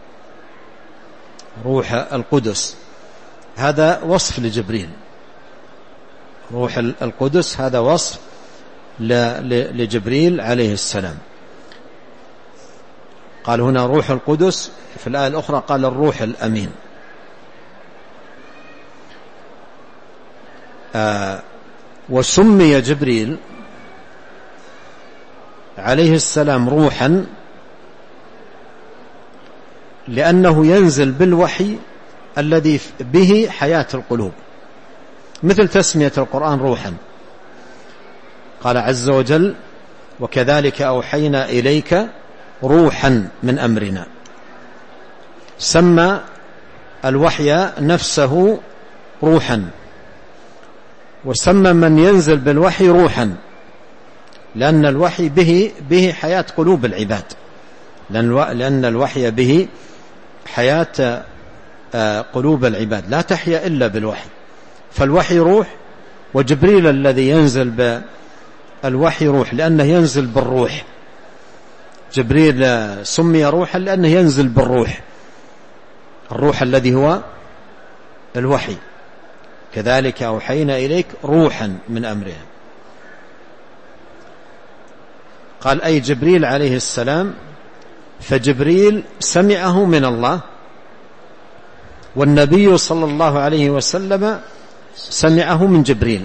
روح القدس هذا وصف لجبريل، روح القدس هذا وصف لجبريل عليه السلام. قال هنا روح القدس، في الآية الأخرى قال الروح الأمين. آه وسمي جبريل عليه السلام روحا لأنه ينزل بالوحي الذي به حياة القلوب، مثل تسمية القرآن روحا. قال عز وجل وكذلك أوحينا إليك روحا من أمرنا. سمى الوحي نفسه روحا، وسمى من ينزل بالوحي روحا، لأن الوحي به به حياة قلوب العباد، لأن الوحي به حياة قلوب العباد، لا تحيا إلا بالوحي. فالوحي روح، وجبريل الذي ينزل بالوحي روح لأنه ينزل بالروح. جبريل سمي روحا لأنه ينزل بالروح، الروح الذي هو الوحي. كذلك أوحينا إليك روحا من أمرها. قال أي جبريل عليه السلام، فجبريل سمعه من الله، والنبي صلى الله عليه وسلم سمعه من جبريل،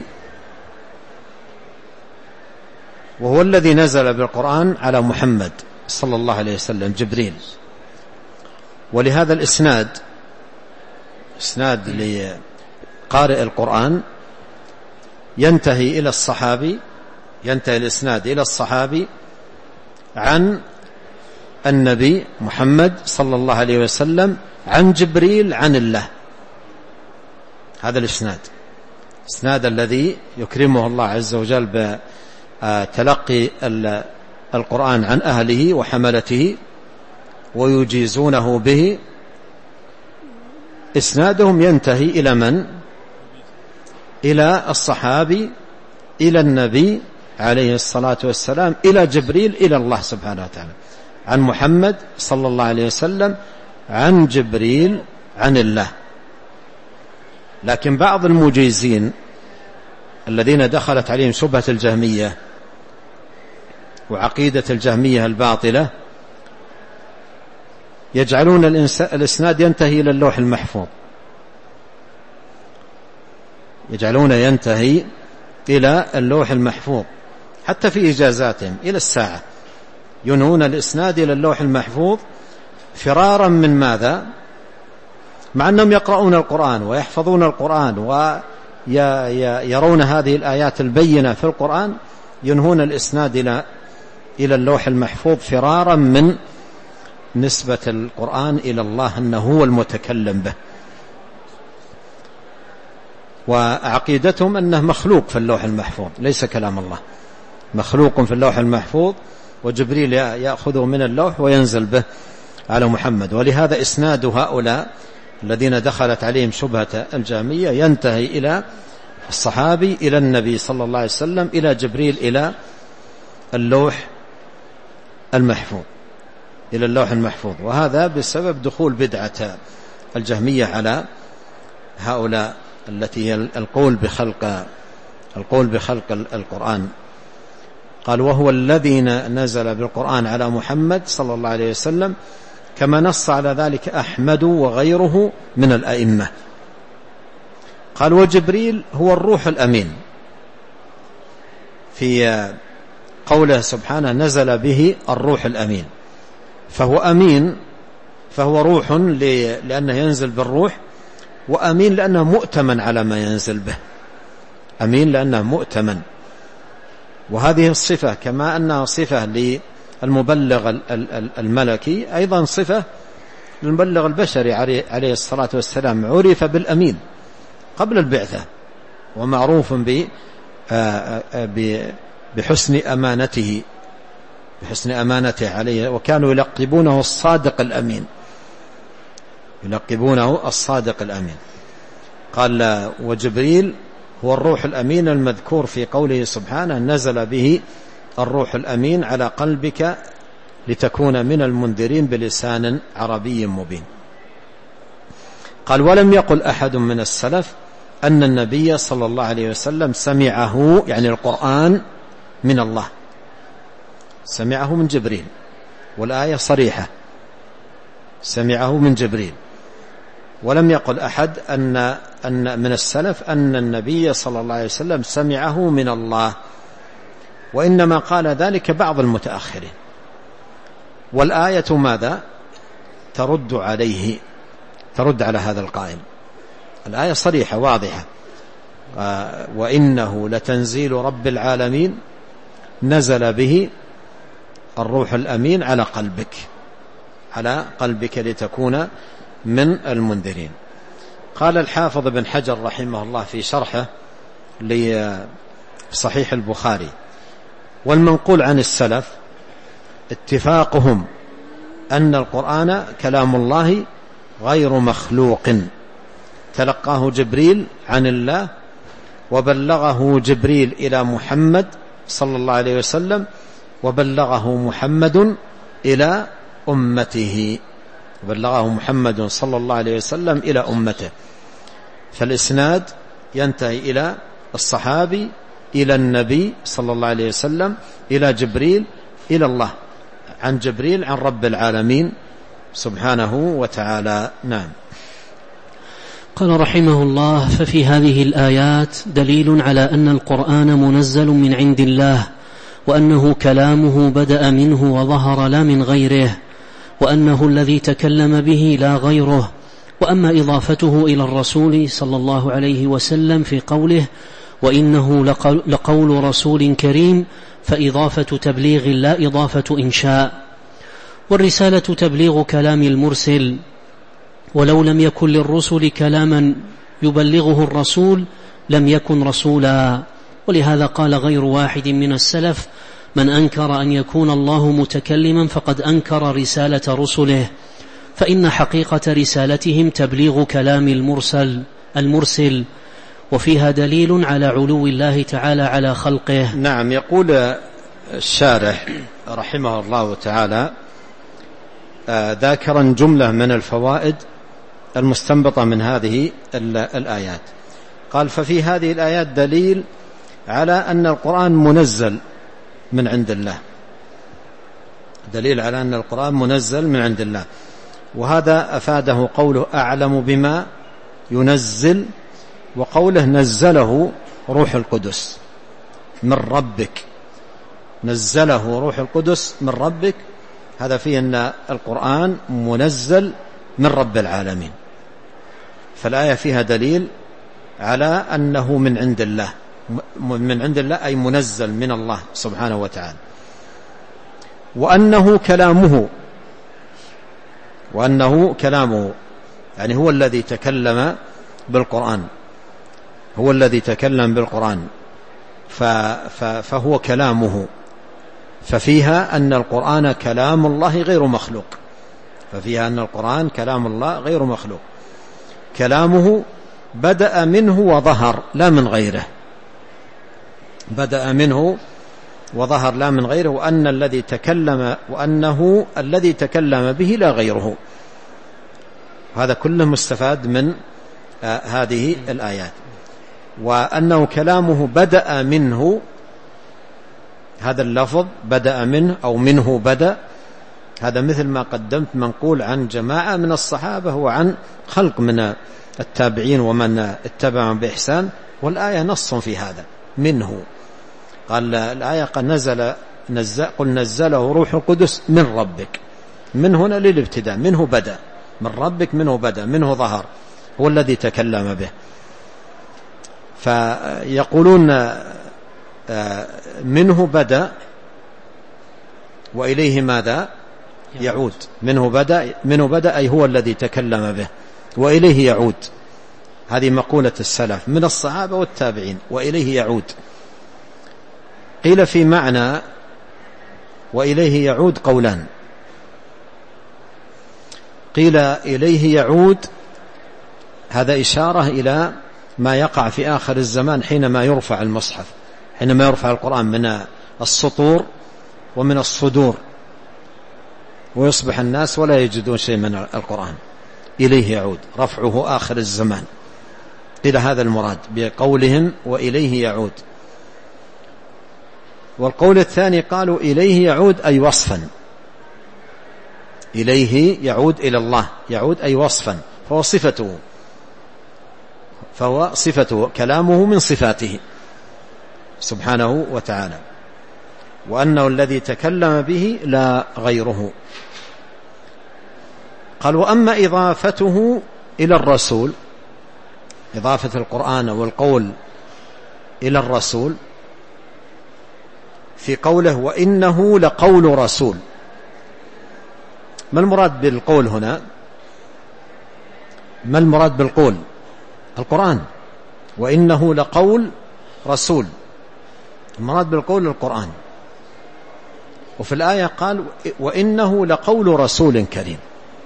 وهو الذي نزل بالقرآن على محمد صلى الله عليه وسلم جبريل. ولهذا الإسناد، إسناد لقارئ القرآن ينتهي إلى الصحابي، ينتهي الإسناد إلى الصحابي عن النبي محمد صلى الله عليه وسلم عن جبريل عن الله. هذا الإسناد، إسناد الذي يكرمه الله عز وجل بتلقي القرآن عن أهله وحملته ويجيزونه به. إسنادهم ينتهي إلى من؟ إلى الصحابي، إلى النبي عليه الصلاة والسلام، إلى جبريل، إلى الله سبحانه وتعالى، عن محمد صلى الله عليه وسلم عن جبريل عن الله. لكن بعض المجيزين الذين دخلت عليهم شبهة الجهمية وعقيدة الجهمية الباطلة يجعلون الإسناد ينتهي إلى اللوح المحفوظ، يجعلون ينتهي إلى اللوح المحفوظ حتى في إجازاتهم إلى الساعة، ينهون الإسناد إلى اللوح المحفوظ فرارا من ماذا؟ مع أنهم يقرؤون القرآن ويحفظون القرآن ويرون هذه الآيات البينة في القرآن، ينهون الإسناد إلى إلى اللوح المحفوظ فرارا من نسبة القرآن إلى الله أنه هو المتكلم به. وعقيدتهم أنه مخلوق في اللوح المحفوظ، ليس كلام الله، مخلوق في اللوح المحفوظ، وجبريل يأخذه من اللوح وينزل به على محمد. ولهذا إسناد هؤلاء الذين دخلت عليهم شبهة الجهمية ينتهي إلى الصحابي، إلى النبي صلى الله عليه وسلم، إلى جبريل، إلى اللوح المحفوظ، إلى اللوح المحفوظ. وهذا بسبب دخول بدعة الجهمية على هؤلاء التي هي القول بخلق القول بخلق القرآن. قال وهو الذي نزل بالقرآن على محمد صلى الله عليه وسلم كما نص على ذلك أحمد وغيره من الأئمة. قال وجبريل هو الروح الأمين، في قوله سبحانه نزل به الروح الأمين، فهو أمين، فهو روح لأنه ينزل بالروح، وأمين لأنه مؤتمن على ما ينزل به، أمين لأنه مؤتمن. وهذه الصفة كما أنها صفة للمبلغ الملكي، أيضا صفة للمبلغ البشري عليه الصلاة والسلام، عرف بالأمين قبل البعثة، ومعروف بحسن أمانته بحسن أمانته عليه، وكانوا يلقبونه الصادق الأمين، يلقبونه الصادق الأمين. قال وجبريل هو الروح الأمين المذكور في قوله سبحانه نزل به الروح الأمين على قلبك لتكون من المنذرين بلسان عربي مبين. قال ولم يقل أحد من السلف أن النبي صلى الله عليه وسلم سمعه، يعني القرآن، من الله، سمعه من جبريل، والآية صريحة سمعه من جبريل. ولم يقل أحد أن أن من السلف أن النبي صلى الله عليه وسلم سمعه من الله، وإنما قال ذلك بعض المتأخرين. والآية ماذا؟ ترد عليه، ترد على هذا القائل. الآية صريحة واضحة، وإنه لتنزيل رب العالمين نزل به الروح الأمين على قلبك، على قلبك لتكون من المنذرين. قال الحافظ بن حجر رحمه الله في شرحه لصحيح البخاري: والمنقول عن السلف اتفاقهم أن القرآن كلام الله غير مخلوق، تلقاه جبريل عن الله، وبلغه جبريل إلى محمد صلى الله عليه وسلم، وبلغه محمد إلى أمته، بلغه محمد صلى الله عليه وسلم إلى أمته. فالإسناد ينتهي إلى الصحابي، إلى النبي صلى الله عليه وسلم، إلى جبريل، إلى الله، عن جبريل عن رب العالمين سبحانه وتعالى. نعم. قال رحمه الله: ففي هذه الآيات دليل على أن القرآن منزل من عند الله، وأنه كلامه بدأ منه وظهر لا من غيره، وأنه الذي تكلم به لا غيره. وأما إضافته إلى الرسول صلى الله عليه وسلم في قوله وإنه لقول رسول كريم فإضافة تبليغ لا إضافة إنشاء، والرسالة تبليغ كلام المرسل، ولو لم يكن للرسل كلاما يبلغه الرسول لم يكن رسولا. ولهذا قال غير واحد من السلف: من أنكر أن يكون الله متكلما فقد أنكر رسالة رسله، فإن حقيقة رسالتهم تبليغ كلام المرسل المرسل وفيها دليل على علو الله تعالى على خلقه. نعم. يقول الشارح رحمه الله تعالى ذاكرا جملة من الفوائد المستنبطة من هذه الآيات. قال: ففي هذه الآيات دليل على أن القرآن منزل من عند الله، دليل على أن القرآن منزل من عند الله. وهذا أفاده قوله أعلم بما ينزل، وقوله نزله روح القدس من ربك، نزله روح القدس من ربك، هذا فيه أن القرآن منزل من رب العالمين. فالآية فيها دليل على أنه من عند الله، من عند الله أي منزل من الله سبحانه وتعالى، وأنه كلامه، وأنه كلامه يعني هو الذي تكلم بالقرآن، هو الذي تكلم بالقرآن فهو كلامه. ففيها أن القرآن كلام الله غير مخلوق، ففيها أن القرآن كلام الله غير مخلوق، كلامه بدأ منه وظهر لا من غيره، بدأ منه وظهر لا من غيره، وأن الذي تكلم وأنه الذي تكلم به لا غيره. هذا كله مستفاد من آه هذه الآيات. وأنه كلامه بدأ منه، هذا اللفظ بدأ منه أو منه بدأ، هذا مثل ما قدمت منقول عن جماعة من الصحابة وعن خلق من التابعين ومن اتبعهم بإحسان، والآية نص في هذا منه. قال الآية قد نزل, نزل قل نزله روح القدس من ربك، من هنا للابتداء، منه بدأ، من ربك منه بدأ، منه ظهر، هو الذي تكلم به. فيقولون منه بدأ وإليه ماذا يعود، منه بدأ، منه بدأ أي هو الذي تكلم به، وإليه يعود. هذه مقولة السلف من الصحابة والتابعين، وإليه يعود. قيل في معنى وإليه يعود قولان. قيل إليه يعود هذا إشارة إلى ما يقع في آخر الزمان حينما يرفع المصحف، حينما يرفع القرآن من السطور ومن الصدور ويصبح الناس ولا يجدون شيء من القرآن. إليه يعود رفعه آخر الزمان، إلى هذا المراد بقولهم وإليه يعود. والقول الثاني قالوا إليه يعود أي وصفا، إليه يعود إلى الله، يعود أي وصفا، فهو صفته، فهو صفته، كلامه من صفاته سبحانه وتعالى، وأنه الذي تكلم به لا غيره. قال وأما إضافته إلى الرسول، إضافة القرآن والقول إلى الرسول في قوله وإنه لقول رسول، ما المراد بالقول هنا؟ ما المراد بالقول؟ القرآن، وإنه لقول رسول، المراد بالقول القرآن. وفي الآية قال وإنه لقول رسول كريم،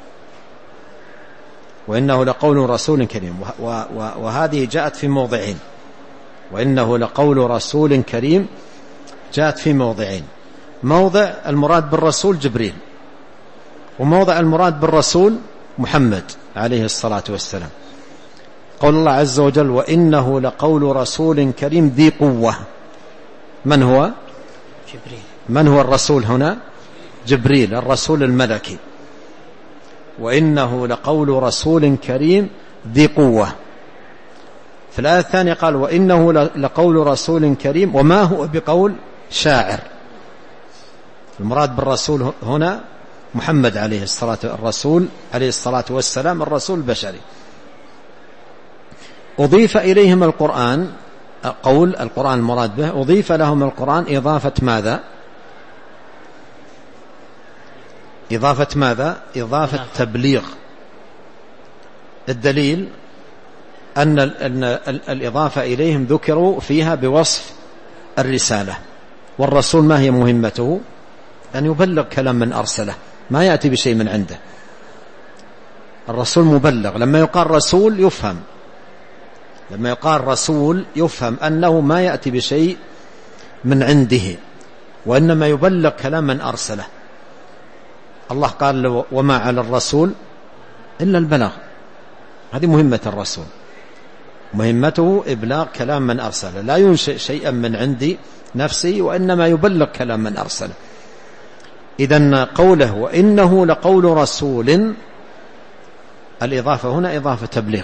وإنه لقول رسول كريم، وهذه جاءت في موضعين، وإنه لقول رسول كريم جاءت في موضعين، موضع المراد بالرسول جبريل، وموضع المراد بالرسول محمد عليه الصلاة والسلام. قول الله عز وجل وإنه لقول رسول كريم ذي قوة، من هو؟ جبريل. من هو الرسول هنا؟ جبريل، الرسول الملكي. وإنه لقول رسول كريم ذي قوة. في الآية الثانية قال وإنه لقول رسول كريم وما هو بقول شاعر. المراد بالرسول هنا محمد عليه الصلاة الرسول عليه الصلاة والسلام، الرسول البشري. أضيف إليهم القرآن، قول القرآن المراد به، أضيف لهم القرآن إضافة ماذا؟ إضافة ماذا؟ إضافة تبليغ. الدليل أن الإضافة إليهم ذكروا فيها بوصف الرسالة، والرسول ما هي مهمته؟ أن يبلغ كلام من أرسله، ما يأتي بشيء من عنده. الرسول مبلغ. لما يقال رسول يفهم، لما يقال رسول يفهم أنه ما يأتي بشيء من عنده، وإنما يبلغ كلام من أرسله. الله قال وما على الرسول إلا البلاغ، هذه مهمة الرسول، مهمته إبلاغ كلام من أرسله، لا ينشئ شيئا من عند نفسه، وإنما يبلغ كلام من أرسله. إذن قوله وإنه لقول رسول، الإضافة هنا إضافة تبليغ،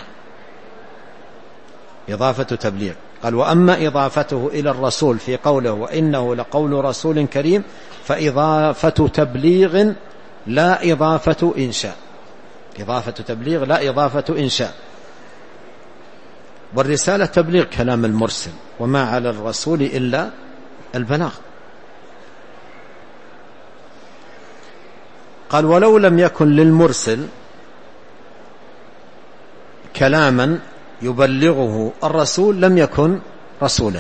إضافة تبليغ. قال وأما إضافته إلى الرسول في قوله وإنه لقول رسول كريم فإضافة تبليغ لا إضافة إنشاء، إضافة تبليغ لا إضافة إنشاء. والرسالة تبليغ كلام المرسل، وما على الرسول إلا البلاغ. قال ولو لم يكن للمرسل كلاما يبلغه الرسول لم يكن رسولا.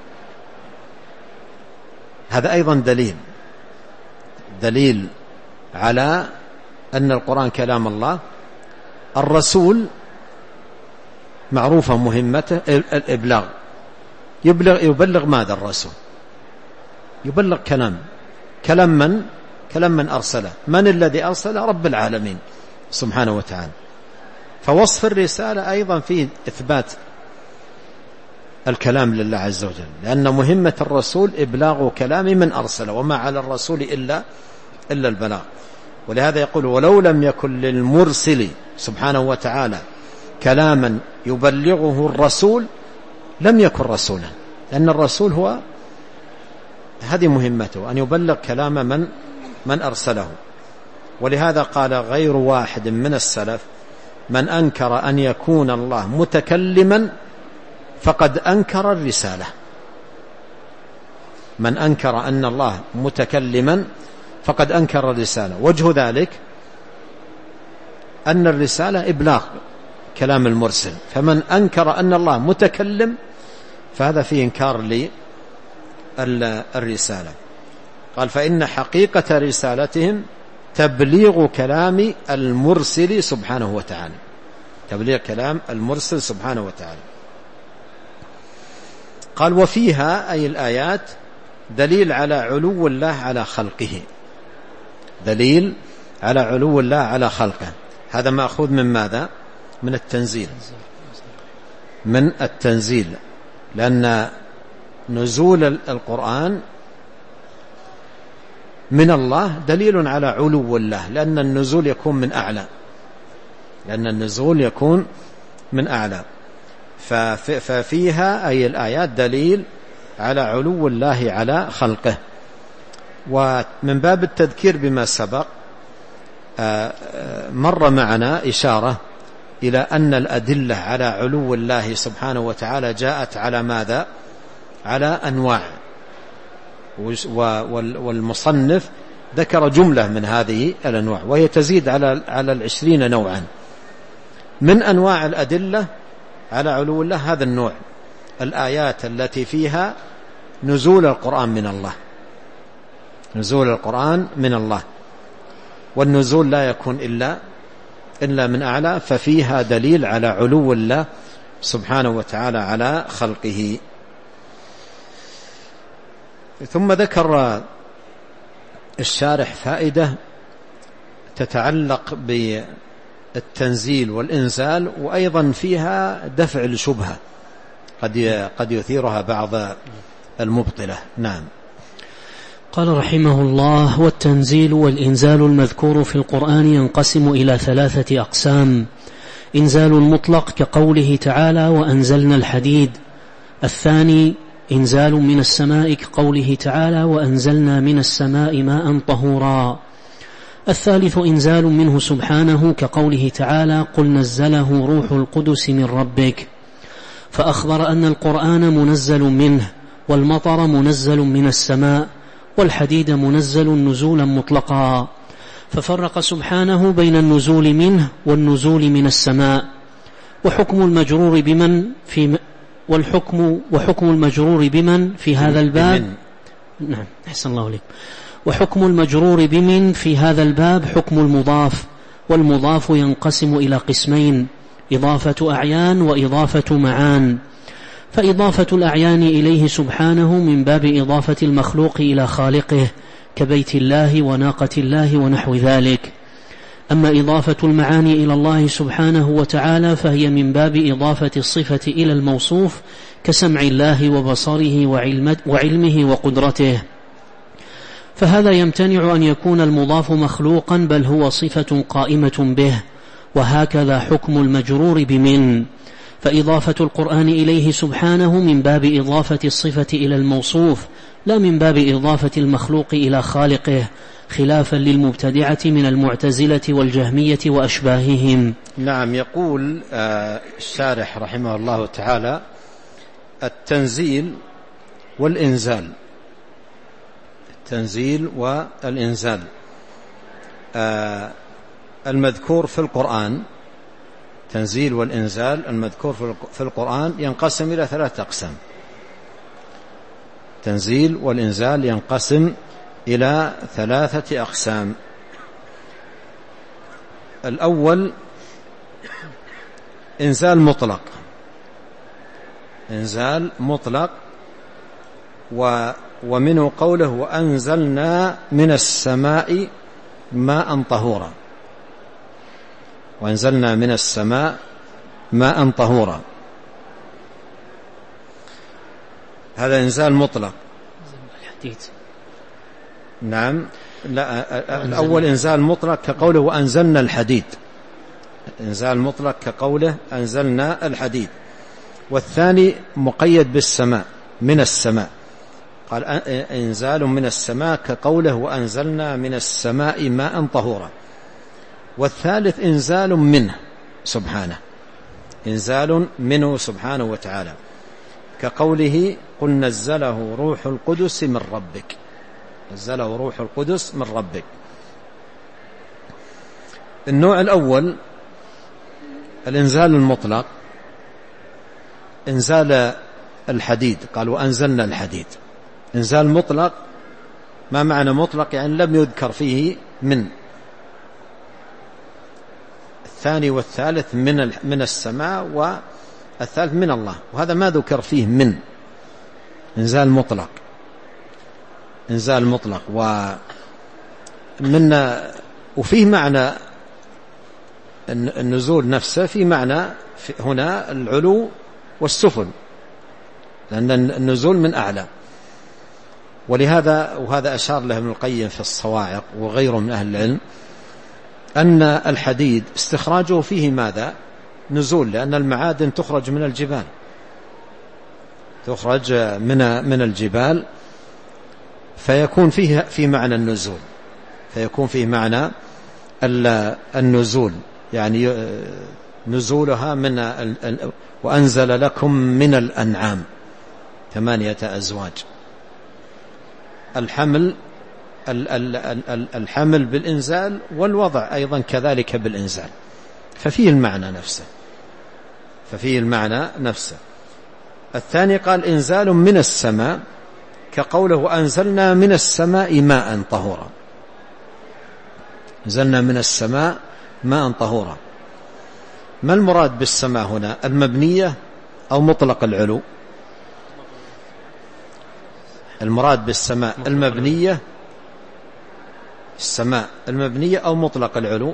هذا أيضا دليل دليل على أن القرآن كلام الله. الرسول معروفة مهمته الإبلاغ، يبلغ يبلغ ماذا الرسول؟ يبلغ كلام كلام من؟ كلام من أرسله. من الذي أرسله؟ رب العالمين سبحانه وتعالى. فوصف الرسالة أيضا فيه إثبات الكلام لله عز وجل، لأن مهمة الرسول إبلاغ كلام من أرسله، وما على الرسول إلا إلا البلاغ. ولهذا يقول ولو لم يكن للمرسل سبحانه وتعالى كلاما يبلغه الرسول لم يكن رسولا، لأن الرسول هو هذه مهمته، أن يبلغ كلام من من أرسله. ولهذا قال غير واحد من السلف من أنكر أن يكون الله متكلما فقد أنكر الرسالة. من أنكر أن الله متكلما فقد أنكر الرسالة. وجه ذلك أن الرسالة إبلاغ كلام المرسل، فمن أنكر أن الله متكلم فهذا فيه إنكار للرسالة. قال فإن حقيقة رسالتهم تبليغ كلام المرسل سبحانه وتعالى، تبليغ كلام المرسل سبحانه وتعالى. قال وفيها أي الآيات دليل على علو الله على خلقه، دليل على علو الله على خلقه. هذا مأخوذ من ماذا؟ من التنزيل، من التنزيل، لأن نزول القرآن من الله دليل على علو الله، لأن النزول يكون من أعلى، لأن النزول يكون من أعلى. ففيها أي الآيات دليل على علو الله على خلقه. ومن باب التذكير بما سبق مر معنا إشارة إلى أن الأدلة على علو الله سبحانه وتعالى جاءت على ماذا؟ على أنواع، والمصنف ذكر جملة من هذه الأنواع وهي تزيد على على العشرين نوعا. من أنواع الأدلة على علو الله هذا النوع، الآيات التي فيها نزول القرآن من الله، نزول القرآن من الله، والنزول لا يكون إلا إلا من أعلى، ففيها دليل على علو الله سبحانه وتعالى على خلقه. ثم ذكر الشارح فائدة تتعلق بالتنزيل والإنزال، وأيضا فيها دفع الشبهة قد قد يثيرها بعض المبطلة. نعم. قال رحمه الله: والتنزيل والإنزال المذكور في القرآن ينقسم إلى ثلاثة أقسام: إنزال مطلق كقوله تعالى: وأنزلنا الحديد. الثاني إنزال من السماء كقوله تعالى: وأنزلنا من السماء ماء طهورا. الثالث إنزال منه سبحانه كقوله تعالى: قل نزله روح القدس من ربك. فأخبر أن القرآن منزل منه، والمطر منزل من السماء، والحديد منزل نزولا مطلقا، ففرق سبحانه بين النزول منه والنزول من السماء. وحكم المجرور بمن في والحكم وحكم المجرور بمن في هذا الباب نعم أحسن الله عليك. وحكم المجرور بمن في هذا الباب حكم المضاف، والمضاف ينقسم إلى قسمين: إضافة أعيان وإضافة معان. فإضافة الأعيان إليه سبحانه من باب إضافة المخلوق إلى خالقه كبيت الله وناقة الله ونحو ذلك. أما إضافة المعاني إلى الله سبحانه وتعالى فهي من باب إضافة الصفة إلى الموصوف كسمع الله وبصره وعلمه وقدرته، فهذا يمتنع أن يكون المضاف مخلوقا، بل هو صفة قائمة به. وهكذا حكم المجرور بمن، فإضافة القرآن إليه سبحانه من باب إضافة الصفة إلى الموصوف، لا من باب إضافة المخلوق إلى خالقه، خلافا للمبتدعة من المعتزلة والجهمية وأشباههم. نعم. يقول الشارح رحمه الله تعالى: التنزيل والإنزال، التنزيل والإنزال المذكور في القرآن، تنزيل والإنزال المذكور في القرآن ينقسم إلى ثلاثة أقسام. تنزيل والإنزال ينقسم إلى ثلاثة أقسام. الأول إنزال مطلق، إنزال مطلق، ومنه قوله: وأنزلنا من السماء ماء طهورا، وأنزلنا من السماء ماء طهورا. هذا إنزال مطلق. نعم. لا، الأول إنزال مطلق كقوله: وأنزلنا الحديد، إنزال مطلق كقوله: أنزلنا الحديد. والثاني مقيد بالسماء، من السماء، قال إنزال من السماء كقوله: وأنزلنا من السماء ماء طهورا. والثالث إنزال منه سبحانه، إنزال منه سبحانه وتعالى كقوله: قل نزله روح القدس من ربك، نزله روح القدس من ربك. النوع الأول الإنزال المطلق، إنزال الحديد، قال: وأنزلنا الحديد، إنزال مطلق ما معنى مطلق؟ يعني لم يذكر فيه من. الثاني والثالث من من السماء، والثالث من الله، وهذا ما ذكر فيه من. إنزال مطلق، إنزال مطلق. ومن وفيه معنى النزول نفسه، في معنى هنا العلو والسفل، لأن النزول من أعلى. ولهذا وهذا أشار له ابن القيم في الصواعق وغيره من أهل العلم، أن الحديد استخراجه فيه ماذا؟ نزول، لأن المعادن تخرج من الجبال، تخرج من من الجبال، فيكون فيه في معنى النزول، فيكون فيه معنى النزول، يعني نزولها من وأنزل لكم من الأنعام ثمانية أزواج. الحمل الحمل بالإنزال، والوضع أيضا كذلك بالإنزال، ففيه المعنى نفسه، ففيه المعنى نفسه. الثاني قال إنزال من السماء، كقوله أنزلنا من السماء ماء طهورا. أنزلنا من السماء ماء طهورا. ما المراد بالسماء هنا؟ المبنية أو مطلق العلو؟ المراد بالسماء المبنية، السماء المبنية أو مطلق العلو؟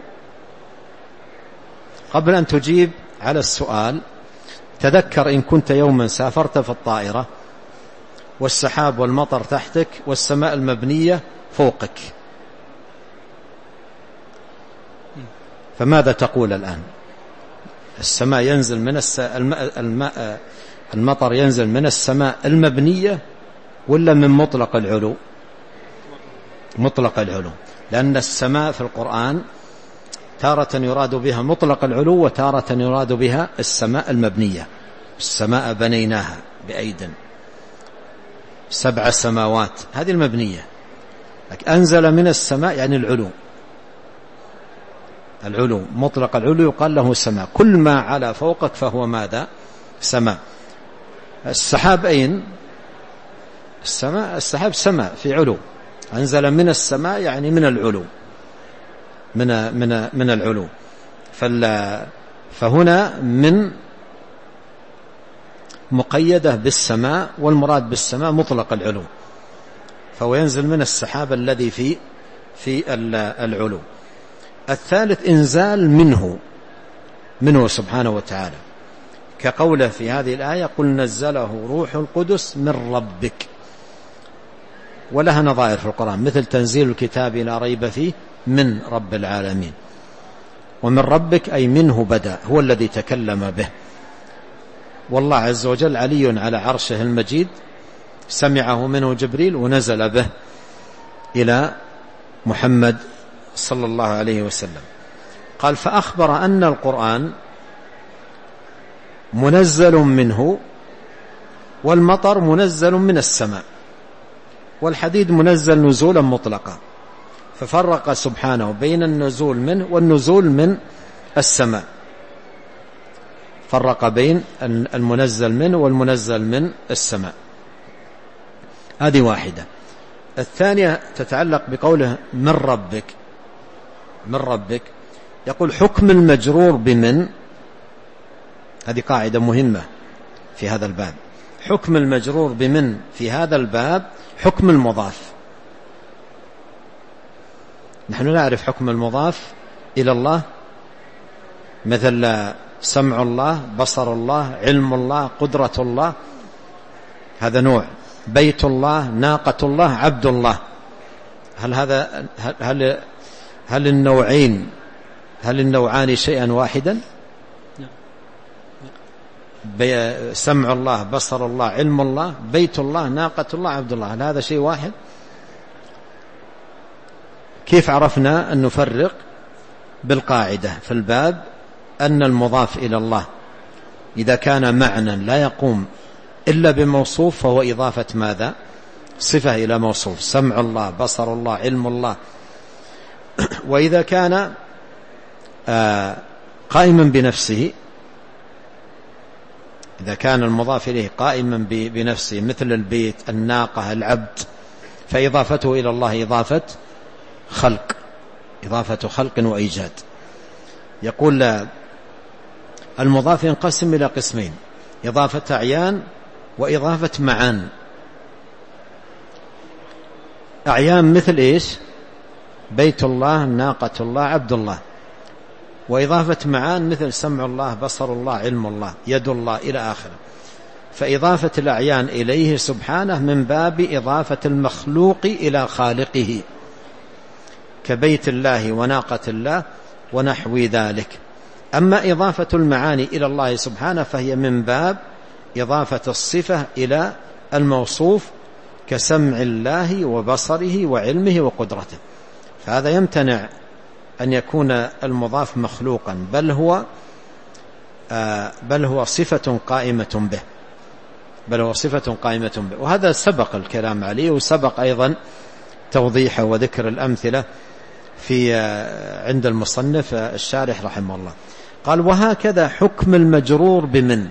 قبل أن تجيب على السؤال تذكر إن كنت يوما سافرت في الطائرة والسحاب والمطر تحتك والسماء المبنية فوقك، فماذا تقول الآن؟ السماء ينزل من الس... الماء المطر ينزل من السماء المبنية ولا من مطلق العلو؟ مطلق العلو، لأن السماء في القرآن تارة يراد بها مطلق العلو، وتارة يراد بها السماء المبنية. السماء بنيناها بأيد، سبع سماوات، هذه المبنية. أنزل من السماء يعني العلو، العلو مطلق العلو يقال له سماء، كل ما على فوقك فهو ماذا؟ سماء. السحاب أين؟ السماء، السحاب سماء في علو. أنزل من السماء يعني من العلو، من من من العلو. فهنا من مقيدة بالسماء، والمراد بالسماء مطلق العلو، فهو ينزل من السحاب الذي في في العلو. الثالث إنزال منه، منه سبحانه وتعالى، كقوله في هذه الآية قل نزله روح القدس من ربك، ولها نظائر في القرآن، مثل تنزيل الكتاب لا ريب فيه من رب العالمين. ومن ربك أي منه بدأ، هو الذي تكلم به. والله عز وجل علي على عرشه المجيد، سمعه منه جبريل ونزل به إلى محمد صلى الله عليه وسلم. قال فأخبر أن القرآن منزل منه، والمطر منزل من السماء، والحديد منزل نزولا مطلقا، ففرق سبحانه بين النزول منه والنزول من السماء، فرق بين المنزل منه والمنزل من السماء. هذه واحدة. الثانية تتعلق بقوله من ربك، من ربك، يقول حكم المجرور بمن، هذه قاعدة مهمة في هذا الباب، حكم المجرور بمن في هذا الباب حكم المضاف. نحن نعرف حكم المضاف إلى الله، مثل سمع الله، بصر الله، علم الله، قدرة الله، هذا نوع. بيت الله، ناقة الله، عبد الله. هل هذا هل هل النوعين هل النوعان شيئا واحدا؟ سمع الله، بصر الله، علم الله، بيت الله، ناقة الله، عبد الله، هل هذا شيء واحد؟ كيف عرفنا أن نفرق؟ بالقاعدة في الباب أن المضاف إلى الله إذا كان معنى لا يقوم إلا بموصوف فهو إضافة ماذا؟ صفة إلى موصوف، سمع الله، بصر الله، علم الله. وإذا كان قائما بنفسه، إذا كان المضاف إليه قائما بنفسه، مثل البيت، الناقة، العبد، فإضافته إلى الله إضافة خلق، إضافة خلق وإيجاد. يقول المضاف ينقسم إلى قسمين: إضافة أعيان وإضافة معان. أعيان مثل إيش؟ بيت الله، ناقة الله، عبد الله. وإضافة معان مثل سمع الله، بصر الله، علم الله، يد الله، إلى آخره. فإضافة الأعيان إليه سبحانه من باب إضافة المخلوق إلى خالقه، كبيت الله وناقة الله ونحو ذلك. أما إضافة المعاني إلى الله سبحانه فهي من باب إضافة الصفة إلى الموصوف، كسمع الله وبصره وعلمه وقدرته. فهذا يمتنع أن يكون المضاف مخلوقا، بل هو آه بل هو صفة قائمة به بل هو صفة قائمة به. وهذا سبق الكلام عليه، وسبق أيضا توضيحه وذكر الأمثلة في آه عند المصنف آه الشارح رحمه الله. قال: وهكذا حكم المجرور بمن.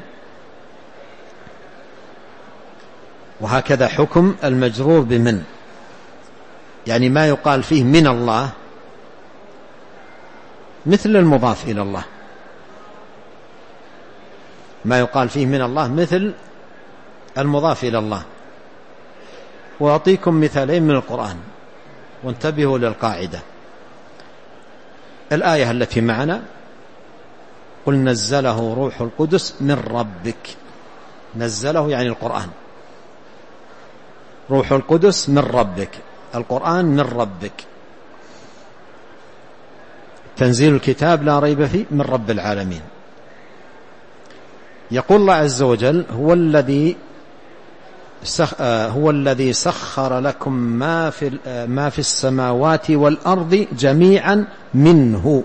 وهكذا حكم المجرور بمن، يعني ما يقال فيه من الله مثل المضاف إلى الله، ما يقال فيه من الله مثل المضاف إلى الله. وأعطيكم مثالين من القرآن وانتبهوا للقاعدة. الآية التي معنا: قل نزله روح القدس من ربك. نزله يعني القرآن، روح القدس من ربك، القرآن من ربك، تنزيل الكتاب لا ريب فيه من رب العالمين. يقول الله عز وجل: هو الذي سخ... هو الذي سخر لكم ما في ما في السماوات والأرض جميعا منه.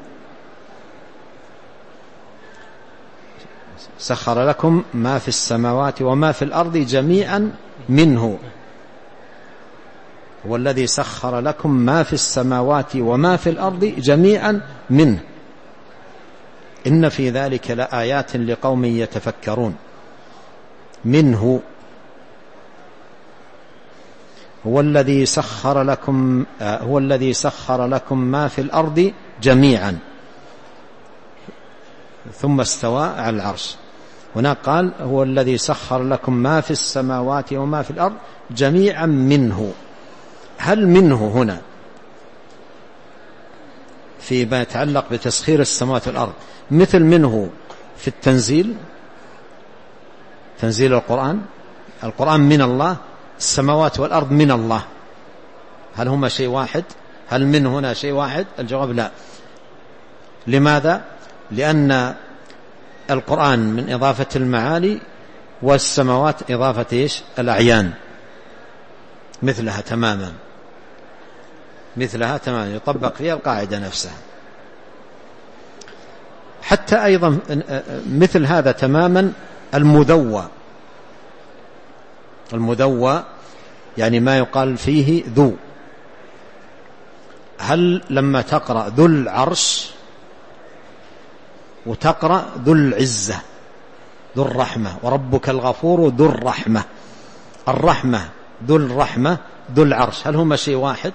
سخر لكم ما في السماوات وما في الأرض جميعا منه. هو الذي سخر لكم ما في السماوات وما في الأرض جميعا منه إن في ذلك لآيات لقوم يتفكرون. منه. هو الذي سخر لكم هو الذي سخر لكم ما في الأرض جميعا ثم استوى على العرش. هناك قال: هو الذي سخر لكم ما في السماوات وما في الأرض جميعا منه. هل منه هنا فيما يتعلق بتسخير السماوات والأرض مثل منه في التنزيل، تنزيل القرآن؟ القرآن من الله، السماوات والأرض من الله. هل هما شيء واحد؟ هل من هنا شيء واحد؟ الجواب لا. لماذا؟ لأن القرآن من إضافة المعاني، والسماوات إضافة إيش؟ الأعيان، مثلها تماما مثلها تماما يطبق فيها القاعدة نفسها. حتى أيضا مثل هذا تماما المذوى. المذوى يعني ما يقال فيه ذو. هل لما تقرأ ذو العرش وتقرأ ذو العزة، ذو الرحمة، وربك الغفور ذو الرحمة، الرحمة ذو الرحمة ذو العرش، هل هما شيء واحد؟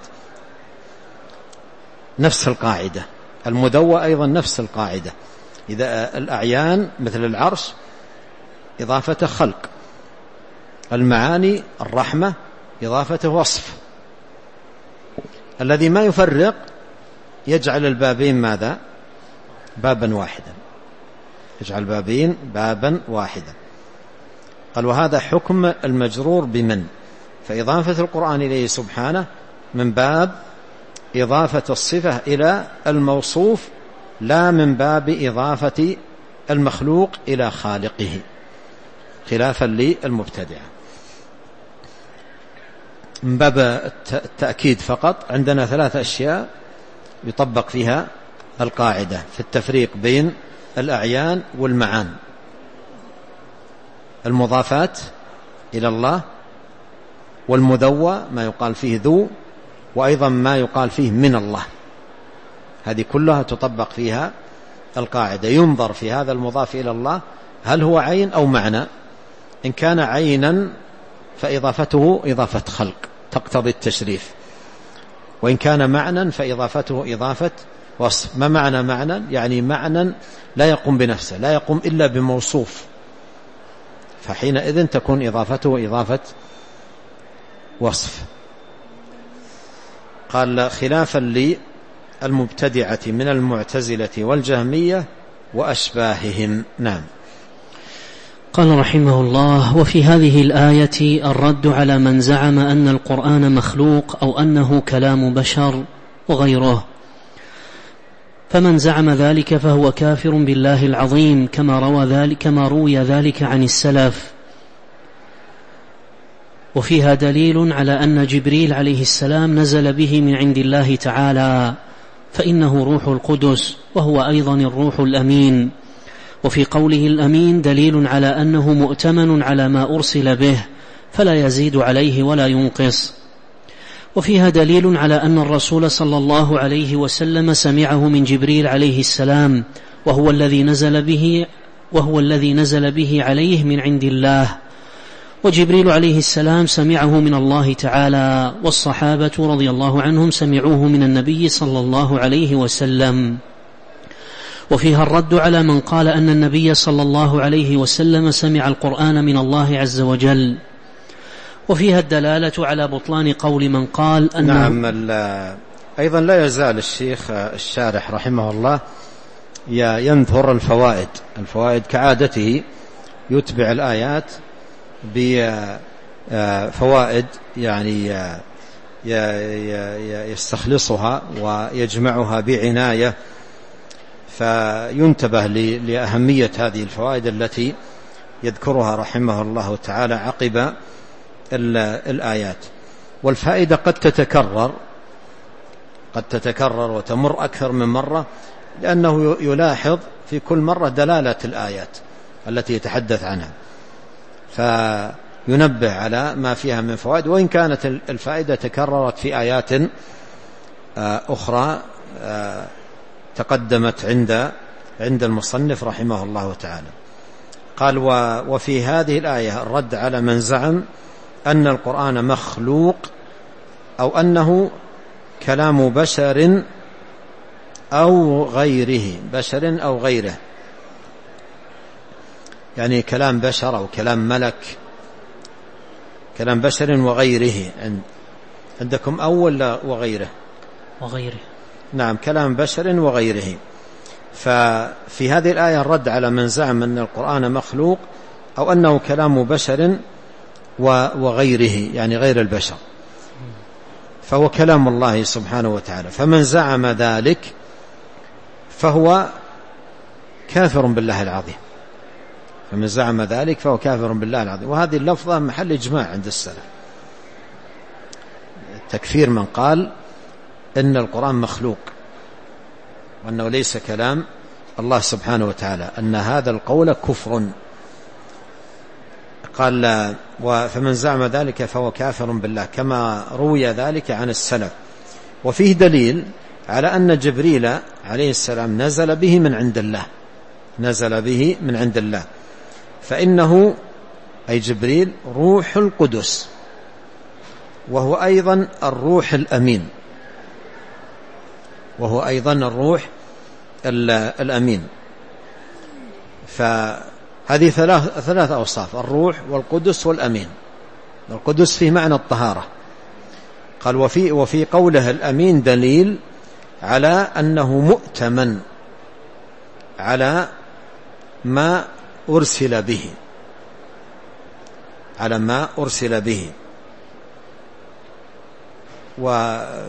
نفس القاعدة. المذوى أيضا نفس القاعدة. إذا الأعيان مثل العرش إضافة خلق، المعاني الرحمة إضافة وصف. الذي ما يفرق يجعل البابين ماذا؟ بابا واحدا. يجعل بابين بابا واحدا. قال: وهذا حكم المجرور بمن. فإضافة القرآن إليه سبحانه من باب إضافة الصفة إلى الموصوف، لا من باب إضافة المخلوق إلى خالقه، خلافا للمبتدعة. من باب التأكيد فقط عندنا ثلاث أشياء يطبق فيها القاعدة في التفريق بين الأعيان والمعان: المضافات إلى الله، والمذوى ما يقال فيه ذو، وأيضا ما يقال فيه من الله. هذه كلها تطبق فيها القاعدة. ينظر في هذا المضاف إلى الله هل هو عين أو معنى. إن كان عينا فإضافته إضافة خلق تقتضي التشريف، وإن كان معنى فإضافته إضافة وصف. ما معنى معنى؟ يعني معنى لا يقوم بنفسه، لا يقوم إلا بموصوف، فحينئذ تكون إضافته إضافة وصف. قال خلافا للمبتدعة من المعتزلة والجهمية وأشباههم. نعم. قال رحمه الله: وفي هذه الآية الرد على من زعم أن القرآن مخلوق أو أنه كلام بشر وغيره، فمن زعم ذلك فهو كافر بالله العظيم كما روى ذلك كما روي ذلك عن السلف. وفيها دليل على أن جبريل عليه السلام نزل به من عند الله تعالى، فإنه روح القدس وهو أيضا الروح الأمين. وفي قوله الأمين دليل على أنه مؤتمن على ما أرسل به فلا يزيد عليه ولا ينقص. وفيها دليل على أن الرسول صلى الله عليه وسلم سمعه من جبريل عليه السلام، وهو الذي نزل به وهو الذي نزل به عليه من عند الله، وجبريل عليه السلام سمعه من الله تعالى، والصحابة رضي الله عنهم سمعوه من النبي صلى الله عليه وسلم. وفيها الرد على من قال أن النبي صلى الله عليه وسلم سمع القرآن من الله عز وجل. وفيها الدلالة على بطلان قول من قال أنه نعم. أيضا لا يزال الشيخ الشارح رحمه الله ينثر الفوائد الفوائد كعادته، يتبع الآيات بفوائد يعني يستخلصها ويجمعها بعناية، فينتبه لأهمية هذه الفوائد التي يذكرها رحمه الله تعالى عقب الآيات. والفائدة قد تتكرر قد تتكرر وتمر أكثر من مرة، لأنه يلاحظ في كل مرة دلالة الآيات التي يتحدث عنها، فينبه على ما فيها من فوائد، وإن كانت الفائدة تكررت في آيات أخرى تقدمت عند عند المصنف رحمه الله تعالى. قال: وفي هذه الآية الرد على من زعم أن القرآن مخلوق أو أنه كلام بشر أو غيره بشر أو غيره، يعني كلام بشر أو كلام ملك، كلام بشر وغيره. عندكم أول وغيره وغيره نعم، كلام بشر وغيره. ففي هذه الآية الرد على من زعم أن القرآن مخلوق أو أنه كلام بشر وغيره، يعني غير البشر، فهو كلام الله سبحانه وتعالى. فمن زعم ذلك فهو كافر بالله العظيم فمن زعم ذلك فهو كافر بالله العظيم. وهذه اللفظة محل إجماع عند السلف، تكفير من قال إن القرآن مخلوق وأنه ليس كلام الله سبحانه وتعالى، أن هذا القول كفر. قال: فمن زعم ذلك فهو كافر بالله كما روي ذلك عن السلف. وفيه دليل على أن جبريل عليه السلام نزل به من عند الله نزل به من عند الله فإنه أي جبريل روح القدس، وهو أيضا الروح الأمين وهو أيضا الروح الأمين. فهذه ثلاث ثلاث أوصاف: الروح والقدس والأمين. القدس في معنى الطهارة. قال: وفي وفي قوله الأمين دليل على أنه مؤتمن على ما أرسل به على ما أرسل به وهذه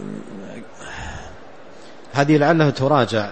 لعله تراجع.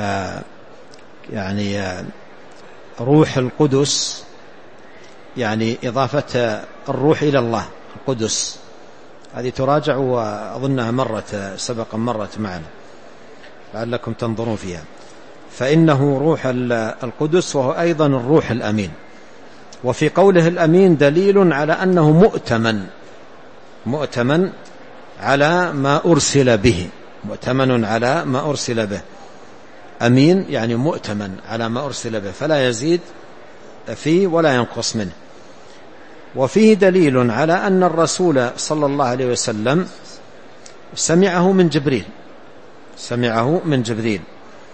يعني روح القدس يعني إضافة الروح إلى الله القدس، هذه تراجع وأظنها مرت سبقا مرت معنا، لعلكم تنظرون فيها. فإنه روح القدس وهو أيضا الروح الأمين. وفي قوله الأمين دليل على أنه مؤتمن مؤتمن على ما أرسل به مؤتمن على ما أرسل به. أمين يعني مؤتمن على ما أرسل به، فلا يزيد فيه ولا ينقص منه. وفيه دليل على أن الرسول صلى الله عليه وسلم سمعه من جبريل سمعه من جبريل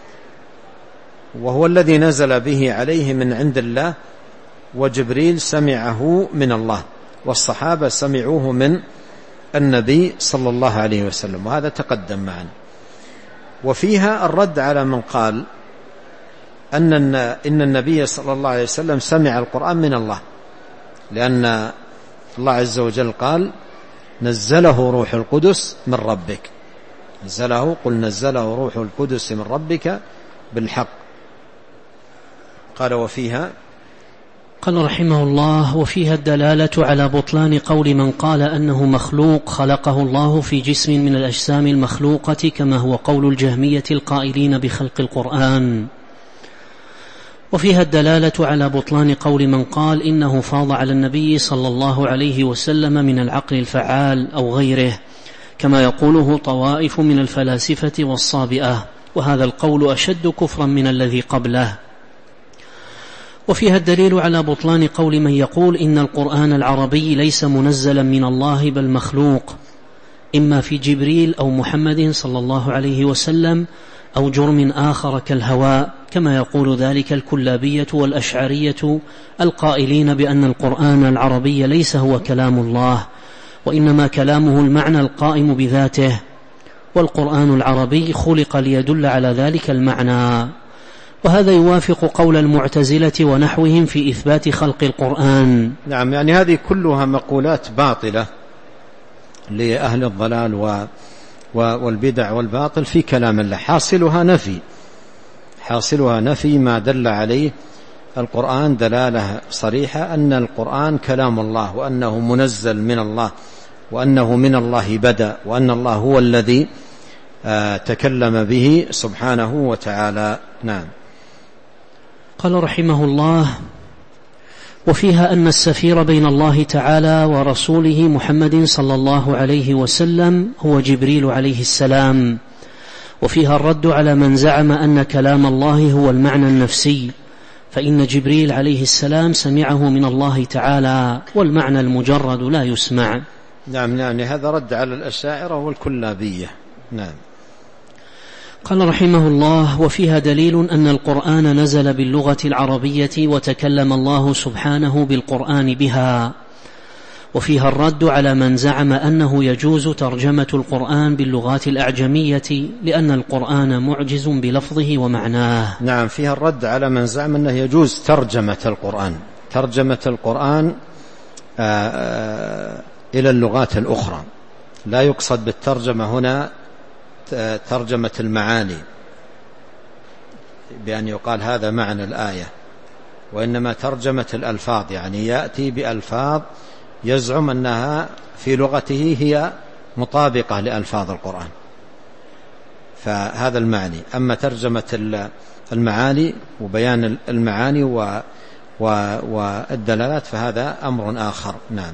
وهو الذي نزل به عليه من عند الله، وجبريل سمعه من الله، والصحابة سمعوه من النبي صلى الله عليه وسلم، وهذا تقدم معنا. وفيها الرد على من قال أن إن النبي صلى الله عليه وسلم سمع القرآن من الله، لأن الله عز وجل قال نزله روح القدس من ربك، نزله قل نزله روح القدس من ربك بالحق. قال وفيها قال رحمه الله: وفيها الدلالة على بطلان قول من قال أنه مخلوق خلقه الله في جسم من الأجسام المخلوقة، كما هو قول الجهمية القائلين بخلق القرآن. وفيها الدلالة على بطلان قول من قال إنه فاض على النبي صلى الله عليه وسلم من العقل الفعال أو غيره، كما يقوله طوائف من الفلاسفة والصابئة، وهذا القول أشد كفرا من الذي قبله. وفيها الدليل على بطلان قول من يقول إن القرآن العربي ليس منزلا من الله بل مخلوق، إما في جبريل أو محمد صلى الله عليه وسلم أو جرم آخر كالهواء، كما يقول ذلك الكلابية والأشعرية القائلين بأن القرآن العربي ليس هو كلام الله، وإنما كلامه المعنى القائم بذاته، والقرآن العربي خلق ليدل على ذلك المعنى. وهذا يوافق قول المعتزلة ونحوهم في إثبات خلق القرآن. نعم، يعني هذه كلها مقولات باطلة لأهل الضلال و والبدع والباطل في كلام الله، حاصلها نفي حاصلها نفي ما دل عليه القرآن دلالة صريحة أن القرآن كلام الله، وأنه منزل من الله، وأنه من الله بدأ، وأن الله هو الذي تكلم به سبحانه وتعالى. نعم. قال رحمه الله: وفيها أن السفير بين الله تعالى ورسوله محمد صلى الله عليه وسلم هو جبريل عليه السلام. وفيها الرد على من زعم أن كلام الله هو المعنى النفسي، فإن جبريل عليه السلام سمعه من الله تعالى، والمعنى المجرد لا يسمع. نعم، يعني هذا رد على الأشاعرة والكلابية. نعم. قال رحمه الله: وفيها دليل أن القرآن نزل باللغة العربية وتكلم الله سبحانه بالقرآن بها. وفيها الرد على من زعم أنه يجوز ترجمة القرآن باللغات الأعجمية، لأن القرآن معجز بلفظه ومعناه. نعم، فيها الرد على من زعم أنه يجوز ترجمة القرآن ترجمة القرآن آآ آآ إلى اللغات الأخرى. لا يقصد بالترجمة هنا ترجمة المعاني بأن يقال هذا معنى الآية، وإنما ترجمة الألفاظ، يعني يأتي بألفاظ يزعم أنها في لغته هي مطابقة لألفاظ القرآن، فهذا المعني. أما ترجمة المعاني وبيان المعاني والدلالات فهذا أمر آخر. نعم.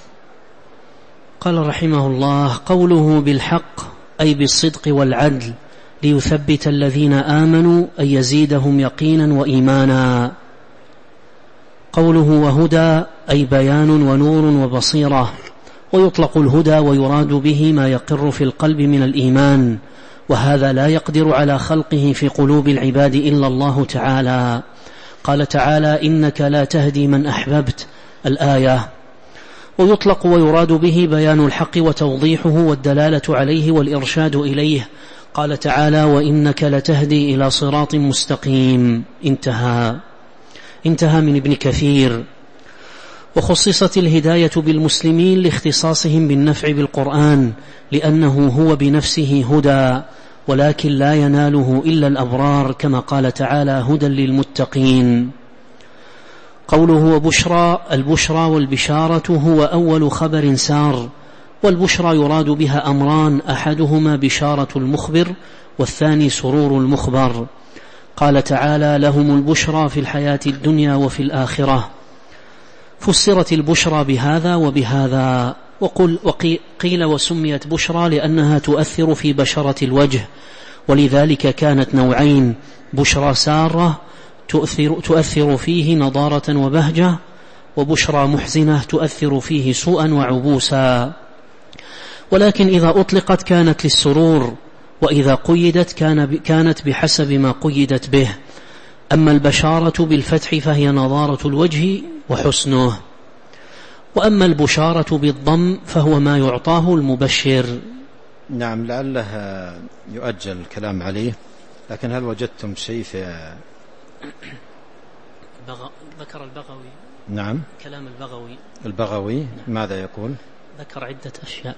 قال رحمه الله: قوله بالحق أي بالصدق والعدل، ليثبت الذين آمنوا أي يزيدهم يقينا وإيمانا. قوله وهدى أي بيان ونور وبصيرة، ويطلق الهدى ويراد به ما يقر في القلب من الإيمان، وهذا لا يقدر على خلقه في قلوب العباد إلا الله تعالى. قال تعالى: إنك لا تهدي من أحببت، الآية. ويطلق ويراد به بيان الحق وتوضيحه والدلالة عليه والإرشاد إليه. قال تعالى: وإنك لتهدي إلى صراط مستقيم. انتهى انتهى من ابن كثير. وخصصت الهداية بالمسلمين لاختصاصهم بالنفع بالقرآن، لأنه هو بنفسه هدى، ولكن لا يناله إلا الأبرار، كما قال تعالى: هدى للمتقين. قوله وبشرى، البشرى والبشارة هو أول خبر سار، والبشرى يراد بها أمران: أحدهما بشارة المخبر، والثاني سرور المخبر. قال تعالى: لهم البشرى في الحياة الدنيا وفي الآخرة. فسرت البشرى بهذا وبهذا. وقل وقيل وسميت بشرى لأنها تؤثر في بشرة الوجه، ولذلك كانت نوعين: بشرى سارة تؤثر, تؤثر فيه نضارة وبهجة، وبشرى محزنة تؤثر فيه سوءا وعبوسا، ولكن إذا أطلقت كانت للسرور، وإذا قيدت كان كانت بحسب ما قيدت به. أما البشارة بالفتح فهي نضارة الوجه وحسنه، وأما البشارة بالضم فهو ما يعطاه المبشر. نعم، لعله يؤجل الكلام عليه، لكن هل وجدتم شيء في بغ... ذكر البغوي؟ نعم، كلام البغوي. البغوي نعم. ماذا يقول؟ ذكر عدة أشياء.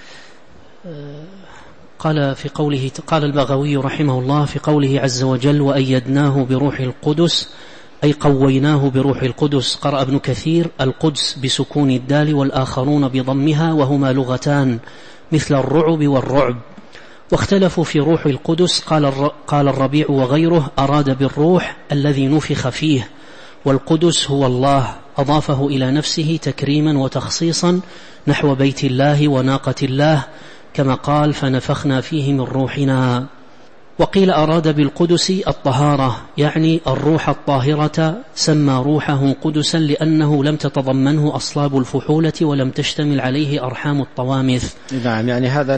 قال في قوله، قال البغوي رحمه الله في قوله عز وجل: وأيدناه بروح القدس، أي قويناه بروح القدس. قرأ ابن كثير: القدس بسكون الدال، والآخرون بضمها، وهما لغتان مثل الرعب والرعب. واختلفوا في روح القدس، قال قال الربيع وغيره: أراد بالروح الذي نفخ فيه، والقدس هو الله، أضافه إلى نفسه تكريما وتخصيصا، نحو بيت الله وناقة الله، كما قال: فنفخنا فيه من روحنا. وقيل أراد بالقدس الطهارة، يعني الروح الطاهرة، سمى روحه قدسا لأنه لم تتضمنه أصلاب الفحولة ولم تشتمل عليه أرحام الطوامث. نعم، يعني هذا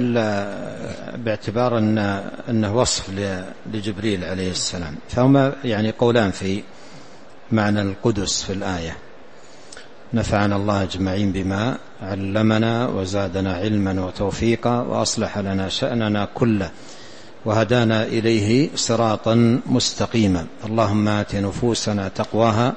باعتبار أن أنه وصف لجبريل عليه السلام، فهما يعني قولان في معنى القدس في الآية. نفعنا الله أجمعين بما علمنا وزادنا علما وتوفيقا وأصلح لنا شأننا كله وهدانا إليه صراطا مستقيما. اللهم آت نفوسنا تقواها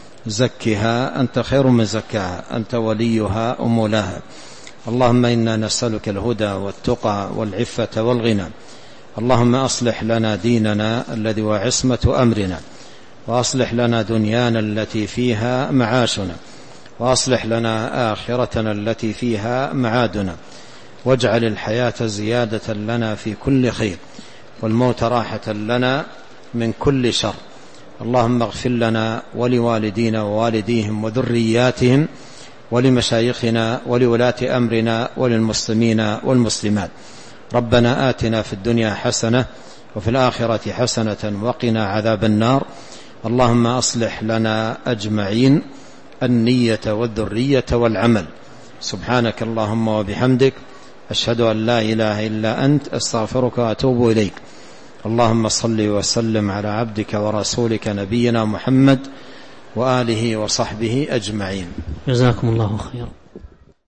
زكها أنت خير من زكاها أنت وليها ومولاها. اللهم إنا نسألك الهدى والتقى والعفة والغنى. اللهم أصلح لنا ديننا الذي هو عصمة أمرنا، وأصلح لنا دنيانا التي فيها معاشنا، وأصلح لنا آخرتنا التي فيها معادنا، واجعل الحياة زيادة لنا في كل خير، والموت راحة لنا من كل شر. اللهم اغفر لنا ولوالدينا ووالديهم وذرياتهم ولمشايخنا ولولاة أمرنا وللمسلمين والمسلمات. ربنا آتنا في الدنيا حسنة وفي الآخرة حسنة وقنا عذاب النار. اللهم أصلح لنا أجمعين النية والذرية والعمل. سبحانك اللهم وبحمدك، أشهد أن لا إله إلا أنت، أستغفرك وأتوب إليك. اللهم صل وسلم على عبدك ورسولك نبينا محمد وآله وصحبه أجمعين. جزاكم الله خيرا.